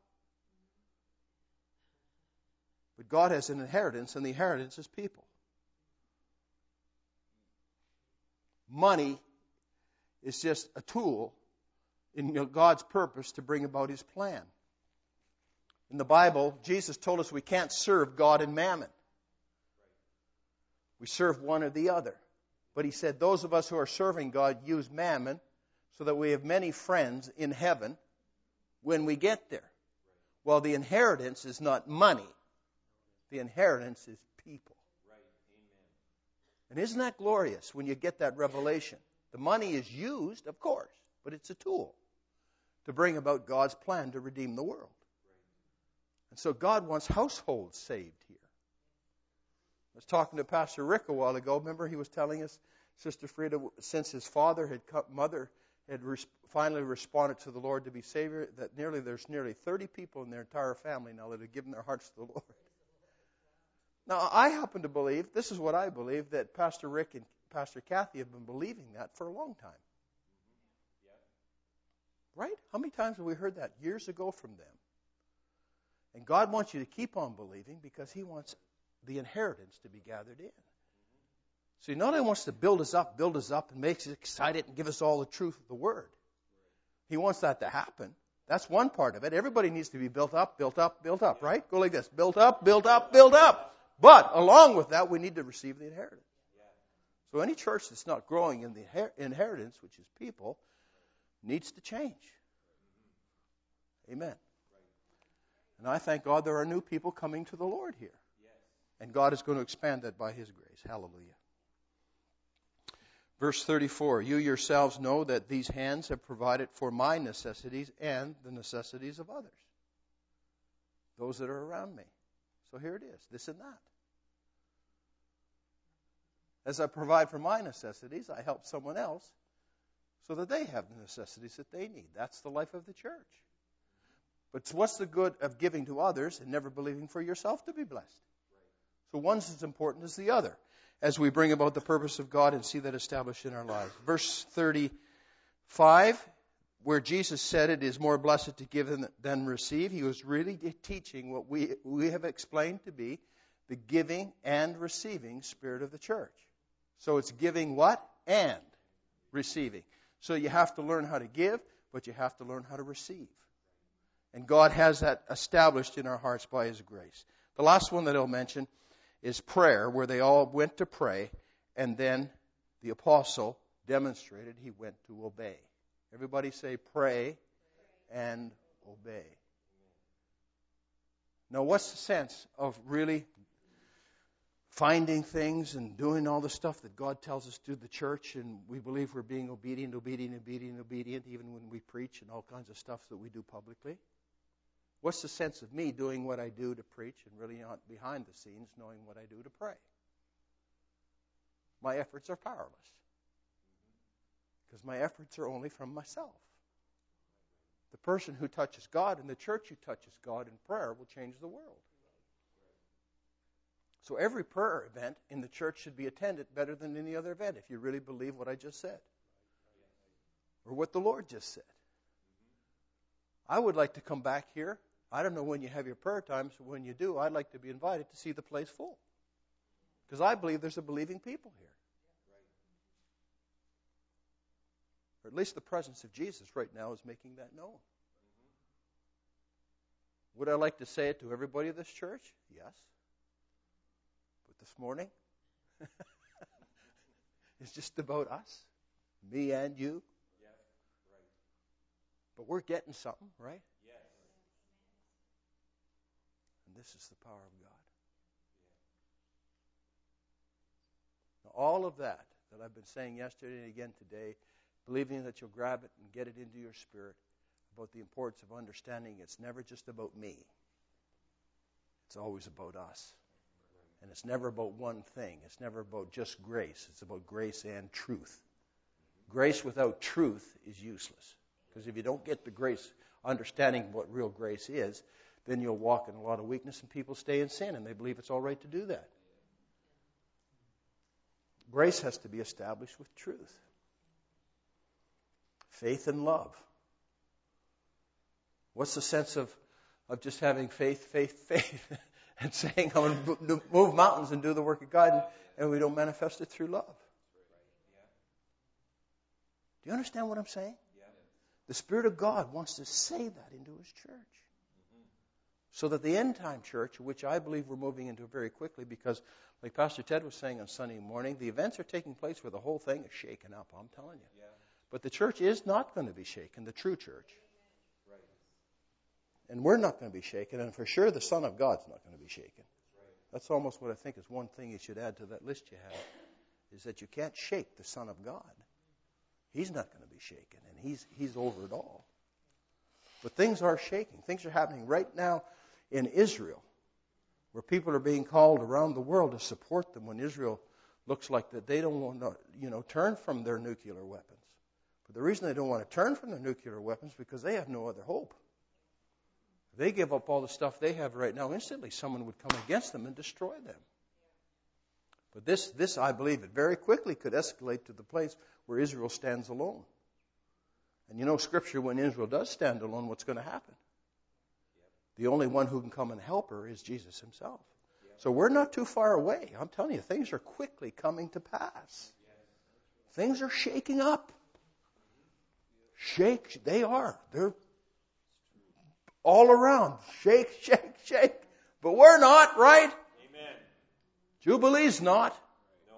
But God has an inheritance, and the inheritance is people. Money is just a tool in God's purpose to bring about His plan. In the Bible, Jesus told us we can't serve God and mammon. We serve one or the other. But He said those of us who are serving God use mammon so that we have many friends in heaven when we get there. Well, the inheritance is not money. The inheritance is people. And isn't that glorious when you get that revelation? The money is used, of course, but it's a tool to bring about God's plan to redeem the world. And so God wants households saved here. I was talking to Pastor Rick a while ago. Remember, he was telling us, Sister Frida, since his mother had finally responded to the Lord to be Savior, that there's nearly 30 people in their entire family now that have given their hearts to the Lord. Now, I happen to believe, this is what I believe, that Pastor Rick and Pastor Kathy have been believing that for a long time. Right? How many times have we heard that years ago from them? And God wants you to keep on believing because He wants the inheritance to be gathered in. So He not only wants to build us up and makes us excited and give us all the truth of the Word. He wants that to happen. That's one part of it. Everybody needs to be built up, right? Go like this. Built up, built up, built up. But along with that, we need to receive the inheritance. So any church that's not growing in the inheritance, which is people, needs to change. Amen. And I thank God there are new people coming to the Lord here. And God is going to expand that by His grace. Hallelujah. Verse 34, you yourselves know that these hands have provided for my necessities and the necessities of others. Those that are around me. So here it is, this and that. As I provide for my necessities, I help someone else so that they have the necessities that they need. That's the life of the church. But what's the good of giving to others and never believing for yourself to be blessed? So one's as important as the other as we bring about the purpose of God and see that established in our lives. Verse 35, where Jesus said it is more blessed to give than receive, He was really teaching what we have explained to be the giving and receiving spirit of the church. So it's giving what? And receiving. So you have to learn how to give, but you have to learn how to receive. And God has that established in our hearts by His grace. The last one that I'll mention is prayer, where they all went to pray, and then the apostle demonstrated he went to obey. Everybody say pray and obey. Now, what's the sense of really finding things and doing all the stuff that God tells us to do the church, and we believe we're being obedient, even when we preach and all kinds of stuff that we do publicly? What's the sense of me doing what I do to preach and really not behind the scenes knowing what I do to pray? My efforts are powerless. Because my efforts are only from myself. The person who touches God and the church who touches God in prayer will change the world. So every prayer event in the church should be attended better than any other event if you really believe what I just said. Or what the Lord just said. I would like to come back here. I don't know when you have your prayer times, but when you do, I'd like to be invited to see the place full. Because I believe there's a believing people here. Or at least the presence of Jesus right now is making that known. Would I like to say it to everybody of this church? Yes. But this morning, it's just about us, me and you. Yes, right. But we're getting something, right? Yes. And this is the power of God. Now, all of that I've been saying yesterday and again today, believing that you'll grab it and get it into your spirit, about the importance of understanding it's never just about me. It's always about us. And it's never about one thing. It's never about just grace. It's about grace and truth. Grace without truth is useless. Because if you don't get the grace, understanding what real grace is, then you'll walk in a lot of weakness and people stay in sin and they believe it's all right to do that. Grace has to be established with truth. Faith and love. What's the sense of just having faith, and saying I'm going to move mountains and do the work of God, and we don't manifest it through love? Do you understand what I'm saying? The Spirit of God wants to say that into His church. So that the end time church, which I believe we're moving into very quickly, because like Pastor Ted was saying on Sunday morning, the events are taking place where the whole thing is shaken up, I'm telling you. But the church is not going to be shaken, the true church. Right. And we're not going to be shaken, and for sure the Son of God's not going to be shaken. Right. That's almost what I think is one thing you should add to that list you have, is that you can't shake the Son of God. He's not going to be shaken, and He's over it all. But things are shaking. Things are happening right now in Israel, where people are being called around the world to support them when Israel looks like that they don't want to, turn from their nuclear weapons. But the reason they don't want to turn from their nuclear weapons is because they have no other hope. If they give up all the stuff they have right now, instantly someone would come against them and destroy them. But this, I believe, it very quickly could escalate to the place where Israel stands alone. And Scripture, when Israel does stand alone, what's going to happen? The only one who can come and help her is Jesus Himself. So we're not too far away. I'm telling you, things are quickly coming to pass. Things are shaking up. They are. They're all around. Shake. But we're not, right? Amen. Jubilee's not. No.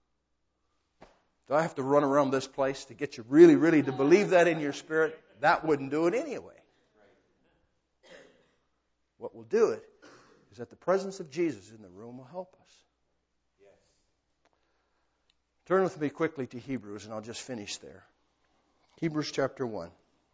Do I have to run around this place to get you really, really to believe that in your spirit? That wouldn't do it anyway. What will do it is that the presence of Jesus in the room will help us. Yes. Turn with me quickly to Hebrews, and I'll just finish there. Hebrews chapter 1.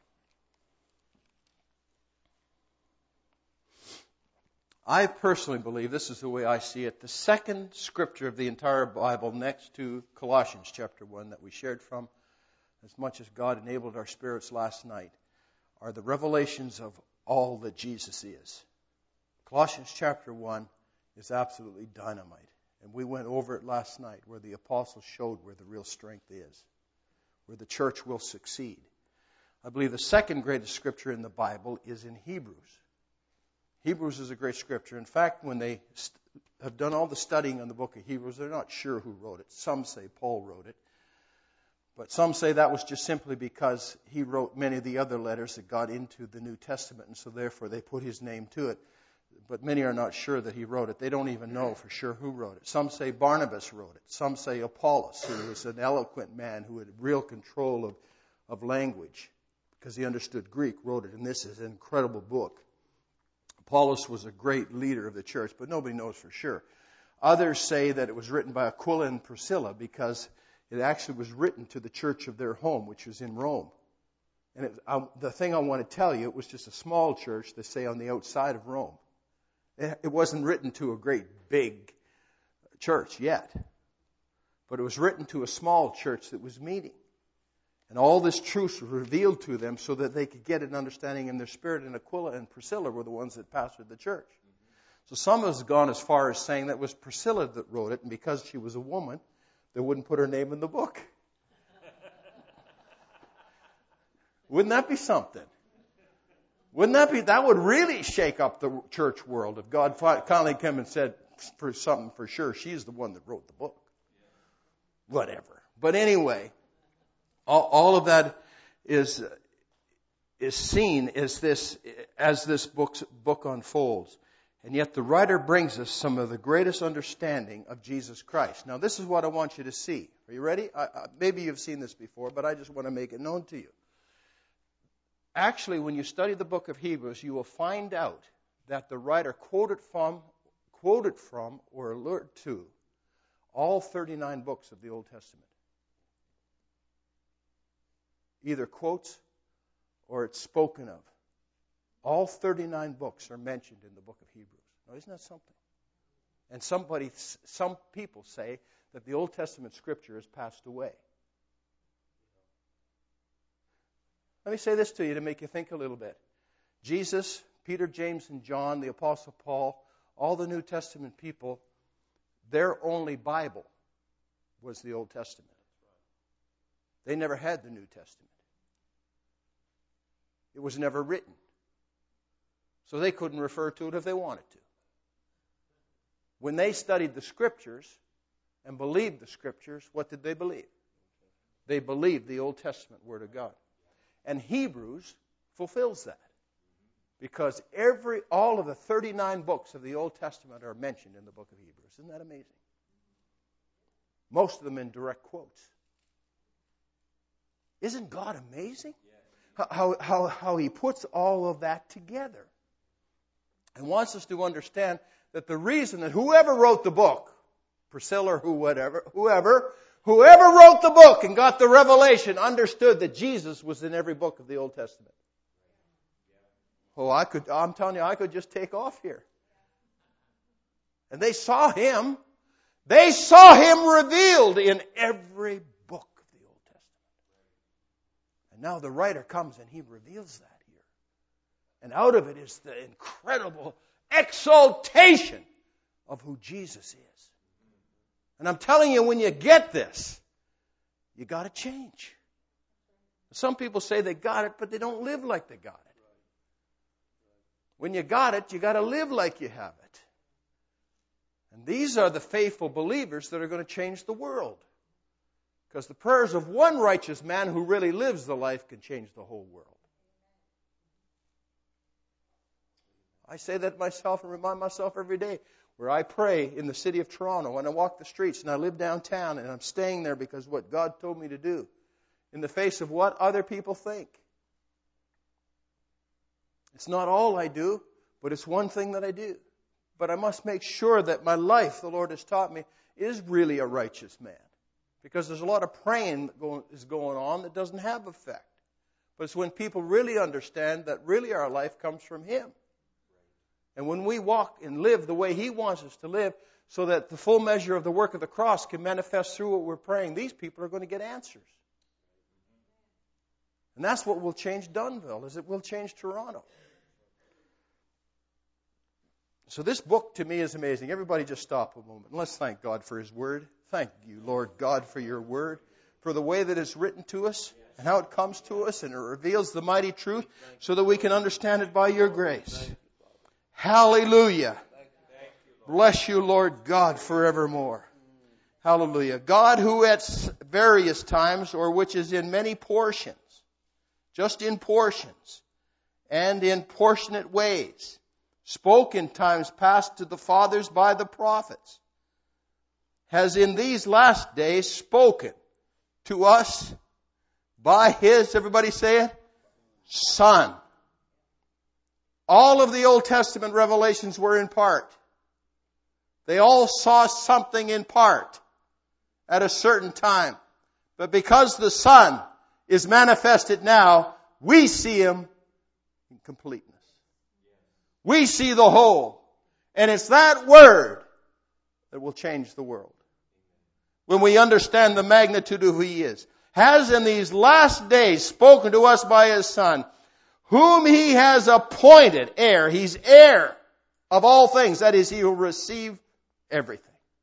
I personally believe, this is the way I see it, the second scripture of the entire Bible next to Colossians chapter 1 that we shared from, as much as God enabled our spirits last night, are the revelations of all that Jesus is. Colossians chapter 1 is absolutely dynamite. And we went over it last night where the apostles showed where the real strength is, where the church will succeed. I believe the second greatest scripture in the Bible is in Hebrews. Hebrews is a great scripture. In fact, when they have done all the studying on the book of Hebrews, they're not sure who wrote it. Some say Paul wrote it. But some say that was just simply because he wrote many of the other letters that got into the New Testament, and so therefore they put his name to it. But many are not sure that he wrote it. They don't even know for sure who wrote it. Some say Barnabas wrote it. Some say Apollos, who was an eloquent man who had real control of language because he understood Greek, wrote it. And this is an incredible book. Apollos was a great leader of the church, but nobody knows for sure. Others say that it was written by Aquila and Priscilla because it actually was written to the church of their home, which was in Rome. And the thing I want to tell you, it was just a small church, they say, on the outside of Rome. It wasn't written to a great big church yet. But it was written to a small church that was meeting. And all this truth was revealed to them so that they could get an understanding in their spirit. And Aquila and Priscilla were the ones that pastored the church. So some have gone as far as saying that it was Priscilla that wrote it, and because she was a woman, they wouldn't put her name in the book. Wouldn't that be something? That would really shake up the church world if God finally came and said for something for sure, she's the one that wrote the book. Whatever. But anyway, all of that is seen as this book unfolds. And yet the writer brings us some of the greatest understanding of Jesus Christ. Now this is what I want you to see. Are you ready? Maybe you've seen this before, but I just want to make it known to you. Actually, when you study the book of Hebrews, you will find out that the writer quoted from or allured to all 39 books of the Old Testament. Either quotes or it's spoken of. All 39 books are mentioned in the book of Hebrews. Now, isn't that something? And some people say that the Old Testament scripture has passed away. Let me say this to you to make you think a little bit. Jesus, Peter, James, and John, the Apostle Paul, all the New Testament people, their only Bible was the Old Testament. They never had the New Testament. It was never written. So they couldn't refer to it if they wanted to. When they studied the Scriptures and believed the Scriptures, what did they believe? They believed the Old Testament Word of God. And Hebrews fulfills that. Because all of the 39 books of the Old Testament are mentioned in the book of Hebrews. Isn't that amazing? Most of them in direct quotes. Isn't God amazing? How He puts all of that together. And wants us to understand that the reason that whoever wrote the book, Priscilla or whoever wrote the book and got the revelation understood that Jesus was in every book of the Old Testament. Oh, I'm telling you, I could just take off here. And they saw Him. They saw Him revealed in every book of the Old Testament. And now the writer comes and he reveals that here. And out of it is the incredible exaltation of who Jesus is. And I'm telling you, when you get this, you got to change. Some people say they got it, but they don't live like they got it. When you got it, you got to live like you have it. And these are the faithful believers that are going to change the world. Because the prayers of one righteous man who really lives the life can change the whole world. I say that myself and remind myself every day. Where I pray in the city of Toronto, when I walk the streets and I live downtown and I'm staying there because what God told me to do. In the face of what other people think. It's not all I do, but it's one thing that I do. But I must make sure that my life, the Lord has taught me, is really a righteous man. Because there's a lot of praying that is going on that doesn't have effect. But it's when people really understand that really our life comes from Him. And when we walk and live the way He wants us to live, so that the full measure of the work of the cross can manifest through what we're praying, these people are going to get answers. And that's what will change Dunnville, is it will change Toronto. So this book to me is amazing. Everybody just stop a moment. Let's thank God for His Word. Thank you, Lord God, for your Word, for the way that it's written to us and how it comes to us and it reveals the mighty truth so that we can understand it by your grace. Hallelujah. Bless you, Lord God, forevermore. Hallelujah. God who at various times, or which is in many portions, just in portions, and in proportionate ways, spoke in times past to the fathers by the prophets, has in these last days spoken to us by His, everybody say it, Son. All of the Old Testament revelations were in part. They all saw something in part at a certain time. But because the Son is manifested now, we see Him in completeness. We see the whole. And it's that Word that will change the world. When we understand the magnitude of who He is. Has in these last days spoken to us by His Son, whom He has appointed heir. He's heir of all things. That is, He will receive everything.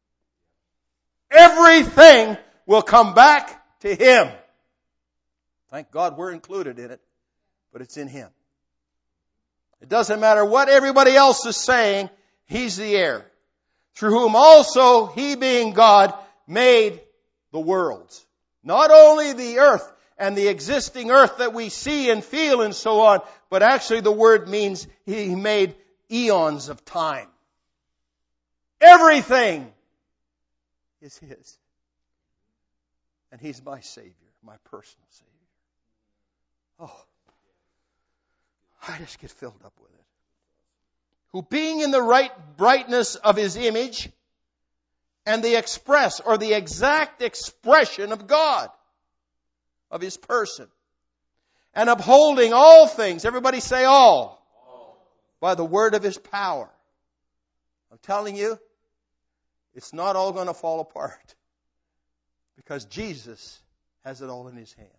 Everything will come back to Him. Thank God we're included in it, but it's in Him. It doesn't matter what everybody else is saying, He's the heir. Through whom also He, being God, made the worlds. Not only the earth and the existing earth that we see and feel and so on, but actually the word means He made eons of time. Everything is His. And He's my Savior, my personal Savior. Oh, I just get filled up with it. Who being in the right brightness of His image and the express or the exact expression of God, of His person, and upholding all things, everybody say all, by the word of His power. I'm telling you, it's not all going to fall apart because Jesus has it all in His hand.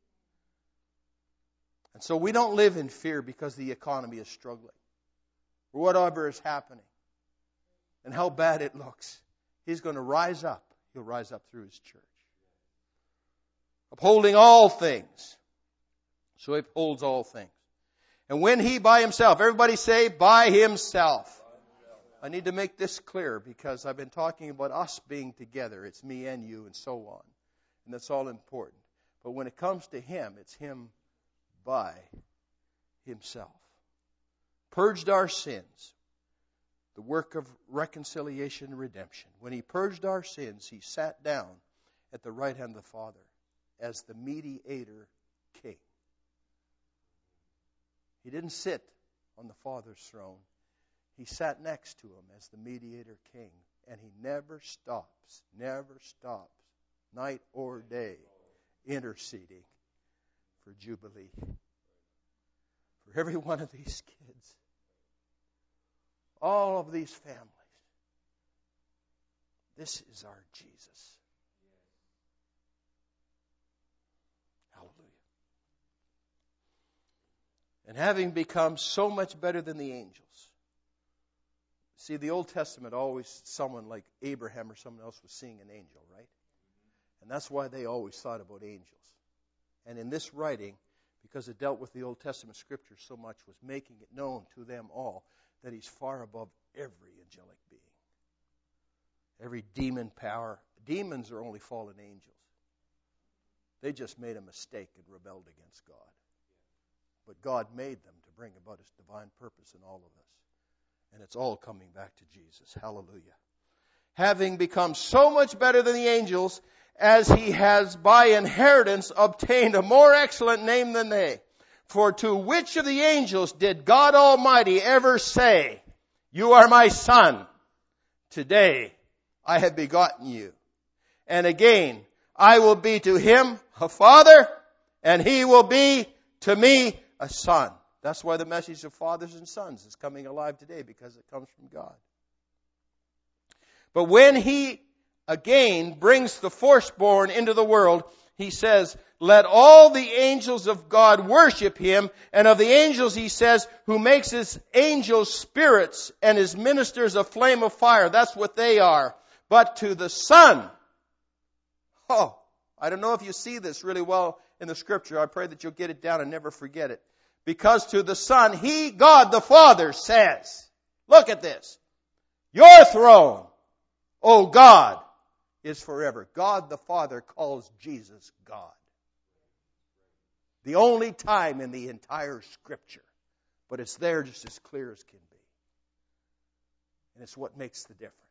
And so we don't live in fear because the economy is struggling or whatever is happening and how bad it looks. He's going to rise up. He'll rise up through His church. Upholding all things. So He upholds all things. And when He by Himself, everybody say, by Himself. I need to make this clear because I've been talking about us being together. It's me and you and so on. And that's all important. But when it comes to Him, it's Him by Himself. Purged our sins. The work of reconciliation and redemption. When He purged our sins, He sat down at the right hand of the Father as the mediator king. He didn't sit on the Father's throne. He sat next to Him as the mediator king. And He never stops, night or day, interceding for Jubilee. For every one of these kids. All of these families. This is our Jesus. Hallelujah. And having become so much better than the angels. See, the Old Testament always, someone like Abraham or someone else was seeing an angel, right? And that's why they always thought about angels. And in this writing, because it dealt with the Old Testament Scripture so much, was making it known to them all that He's far above every angelic being. Every demon power. Demons are only fallen angels. They just made a mistake and rebelled against God. But God made them to bring about His divine purpose in all of us. And it's all coming back to Jesus. Hallelujah. Having become so much better than the angels, as He has by inheritance obtained a more excellent name than they. For to which of the angels did God Almighty ever say, you are my Son, today I have begotten you. And again, I will be to him a father, and he will be to me a son. That's why the message of fathers and sons is coming alive today, because it comes from God. But when He again brings the firstborn into the world, He says, let all the angels of God worship Him. And of the angels, He says, who makes His angels spirits and His ministers a flame of fire. That's what they are. But to the Son, I don't know if you see this really well in the Scripture. I pray that you'll get it down and never forget it. Because to the Son, He, God the Father, says, look at this, your throne, O God, is forever. God the Father calls Jesus God. The only time in the entire Scripture. But it's there just as clear as can be. And it's what makes the difference.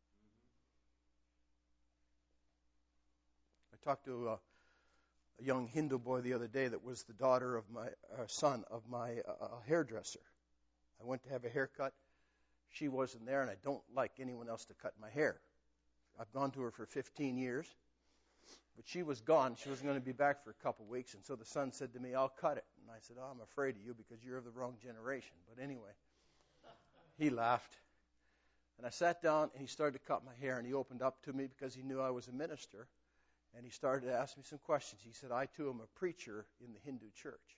I talked to a young Hindu boy the other day that was the daughter of my son of my hairdresser. I went to have a haircut. She wasn't there, and I don't like anyone else to cut my hair. I've gone to her for 15 years, but she was gone. She wasn't going to be back for a couple of weeks, and so the son said to me, "I'll cut it." And I said, "Oh, I'm afraid of you because you're of the wrong generation." But anyway, he laughed. And I sat down, and he started to cut my hair, and he opened up to me because he knew I was a minister. And he started to ask me some questions. He said, "I, too, am a preacher in the Hindu church."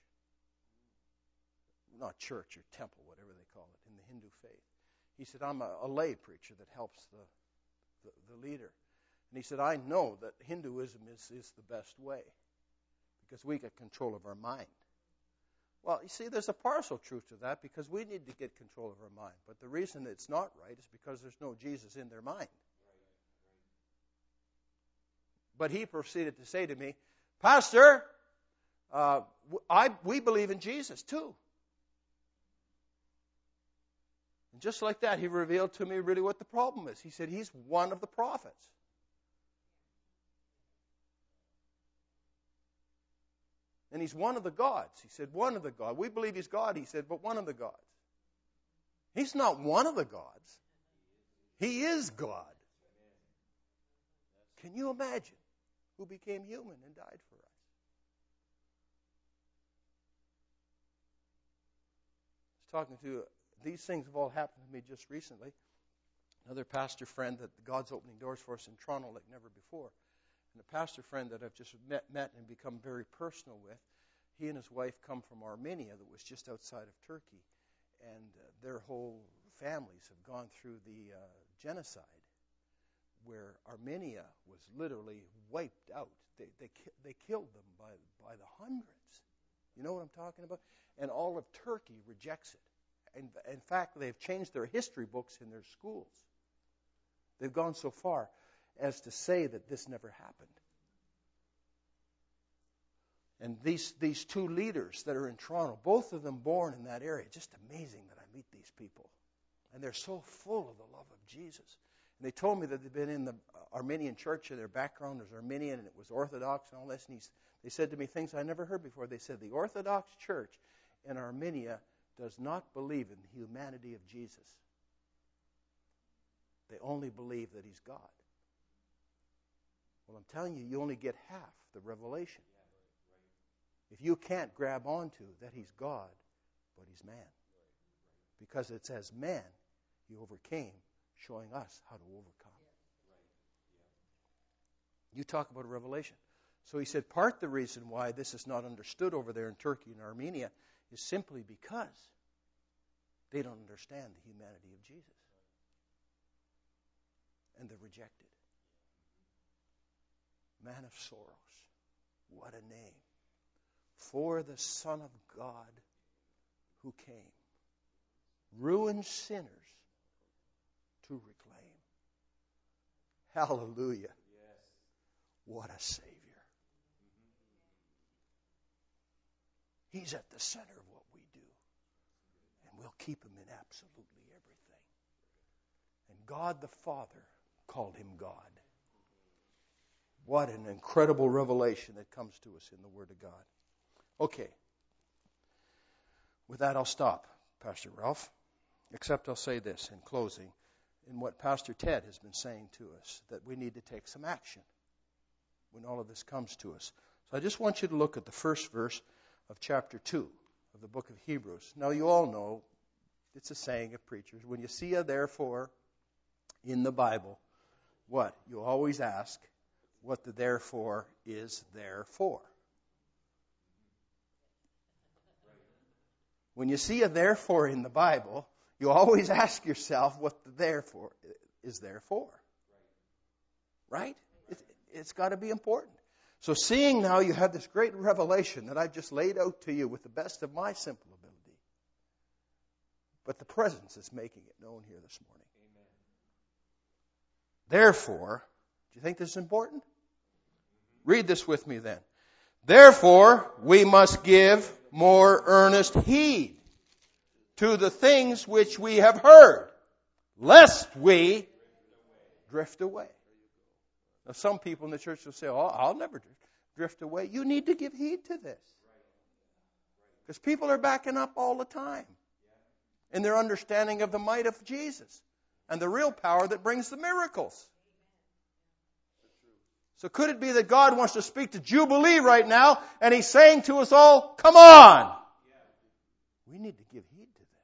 Not church or temple, whatever they call it, in the Hindu faith. He said, "I'm a lay preacher that helps the leader." And he said, "I know that Hinduism is the best way because we get control of our mind." Well, you see, there's a partial truth to that because we need to get control of our mind. But the reason it's not right is because there's no Jesus in their mind. But he proceeded to say to me, "Pastor, we believe in Jesus too." And just like that, he revealed to me really what the problem is. He said, he's one of the prophets. And he's one of the gods. He said, one of the gods. We believe he's God, he said, but one of the gods. He's not one of the gods. He is God. Can you imagine? Who became human and died for us? I was talking to, these things have all happened to me just recently. Another pastor friend that God's opening doors for us in Toronto like never before. And a pastor friend that I've just met and become very personal with, he and his wife come from Armenia that was just outside of Turkey. And their whole families have gone through the genocide, where Armenia was literally wiped out. They killed them by the hundreds. You know what I'm talking about? And all of Turkey rejects it. And in fact, they've changed their history books in their schools. They've gone so far as to say that this never happened. And these two leaders that are in Toronto, both of them born in that area, just amazing that I meet these people. And they're so full of the love of Jesus. And they told me that they'd been in the Armenian church, and their background was Armenian, and it was Orthodox and all this. And they said to me things I never heard before. They said the Orthodox church in Armenia does not believe in the humanity of Jesus. They only believe that he's God. Well, I'm telling you, you only get half the revelation. If you can't grab onto that he's God, but he's man. Because it's as man he overcame, showing us how to overcome. You talk about a revelation. So he said part the reason why this is not understood over there in Turkey and Armenia is simply because they don't understand the humanity of Jesus. And they're rejected. Man of sorrows. What a name. For the Son of God who came. Ruined sinners to reclaim. Hallelujah. Yes. What a Savior. He's at the center of what we do. And we'll keep him in absolutely everything. And God the Father called him God. What an incredible revelation that comes to us in the Word of God. Okay. With that, I'll stop, Pastor Ralph. Except I'll say this in closing, in what Pastor Ted has been saying to us, that we need to take some action when all of this comes to us. So I just want you to look at the first verse of chapter 2 of the book of Hebrews. Now you all know, it's a saying of preachers, when you see a therefore in the Bible, what? You always ask what the therefore is there for. When you see a therefore in the Bible, you always ask yourself what the therefore is there for. Right? It's got to be important. So seeing now you have this great revelation that I've just laid out to you with the best of my simple ability. But the presence is making it known here this morning. Amen. Therefore, Do you think this is important? Read this with me then. Therefore, we must give more earnest heed to the things which we have heard, lest we drift away. Now, some people in the church will say, "Oh, I'll never drift away." You need to give heed to this. Because people are backing up all the time in their understanding of the might of Jesus and the real power that brings the miracles. So could it be that God wants to speak to Jubilee right now, and He's saying to us all, come on! We need to give heed to this.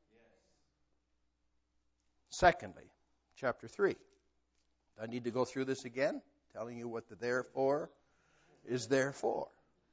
Secondly, chapter 3. I need to go through this again, telling you what the therefore is there for.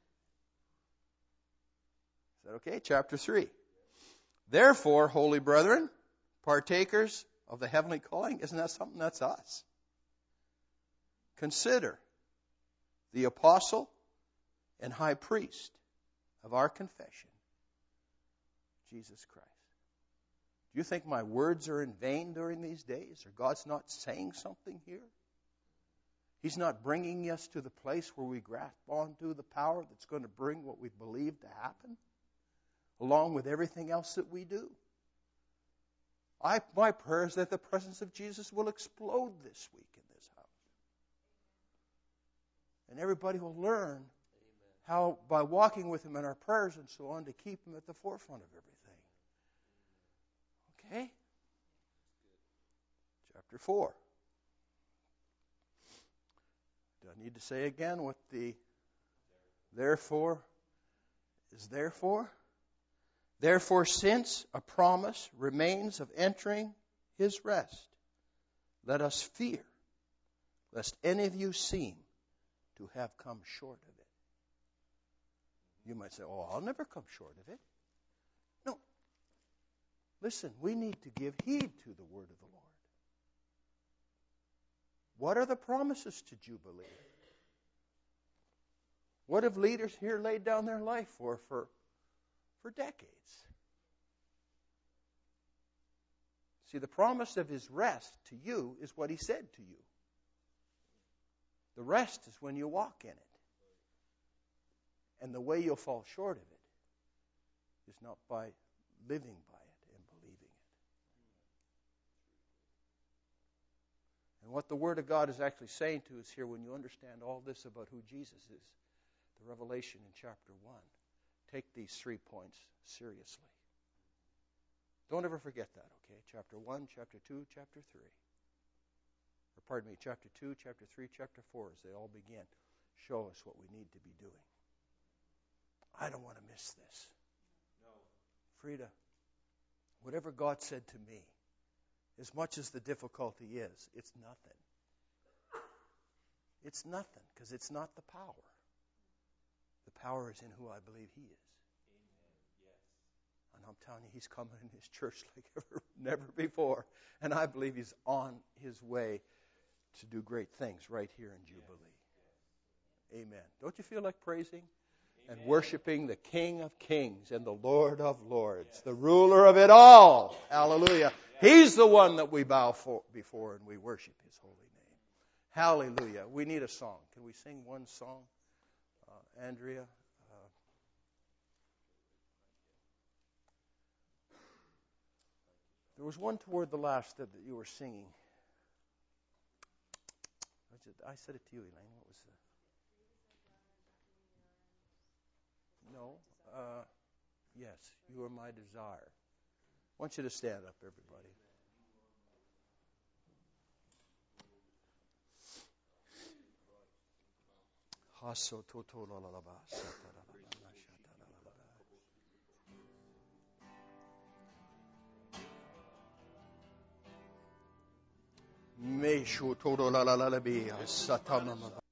Is that okay? Chapter 3. Therefore, holy brethren, partakers of the heavenly calling, isn't that something? That's us. Consider the apostle and high priest of our confession, Jesus Christ. Do you think my words are in vain during these days? Or God's not saying something here? He's not bringing us to the place where we grasp onto the power that's going to bring what we believe to happen, along with everything else that we do. My prayer is that the presence of Jesus will explode this week in this house. And everybody will learn how, by walking with Him in our prayers and so on, to keep Him at the forefront of everything. Okay? Chapter 4. Do I need to say again what the therefore is there for? Therefore, since a promise remains of entering His rest, let us fear, lest any of you seem to have come short of it. You might say, "Oh, I'll never come short of it." No. Listen, we need to give heed to the word of the Lord. What are the promises to Jubilee? What have leaders here laid down their life for decades? See, the promise of His rest to you is what He said to you. The rest is when you walk in it. And the way you'll fall short of it is not by living by it and believing it. And what the Word of God is actually saying to us here, when you understand all this about who Jesus is, the revelation in chapter 1, take these 3 points seriously. Don't ever forget that, okay? Chapter 1, chapter 2, chapter 3. Or pardon me, chapter 2, chapter 3, chapter 4, as they all begin, show us what we need to be doing. I don't want to miss this. No. Frida, whatever God said to me, as much as the difficulty is, it's nothing. It's nothing, because it's not the power. The power is in who I believe He is. And I'm telling you, He's coming in His church like never before. And I believe He's on His way to do great things right here in Jubilee. Amen. Don't you feel like praising and worshiping the King of Kings and the Lord of Lords, the ruler of it all? Hallelujah. He's the one that we bow before and we worship His holy name. Hallelujah. We need a song. Can we sing one song? Andrea? There was one toward the last that you were singing. I said it to you, Elaine. What was the... No. Yes, you are my desire. I want you to stand up, everybody. Me shu todo la la la la be satama.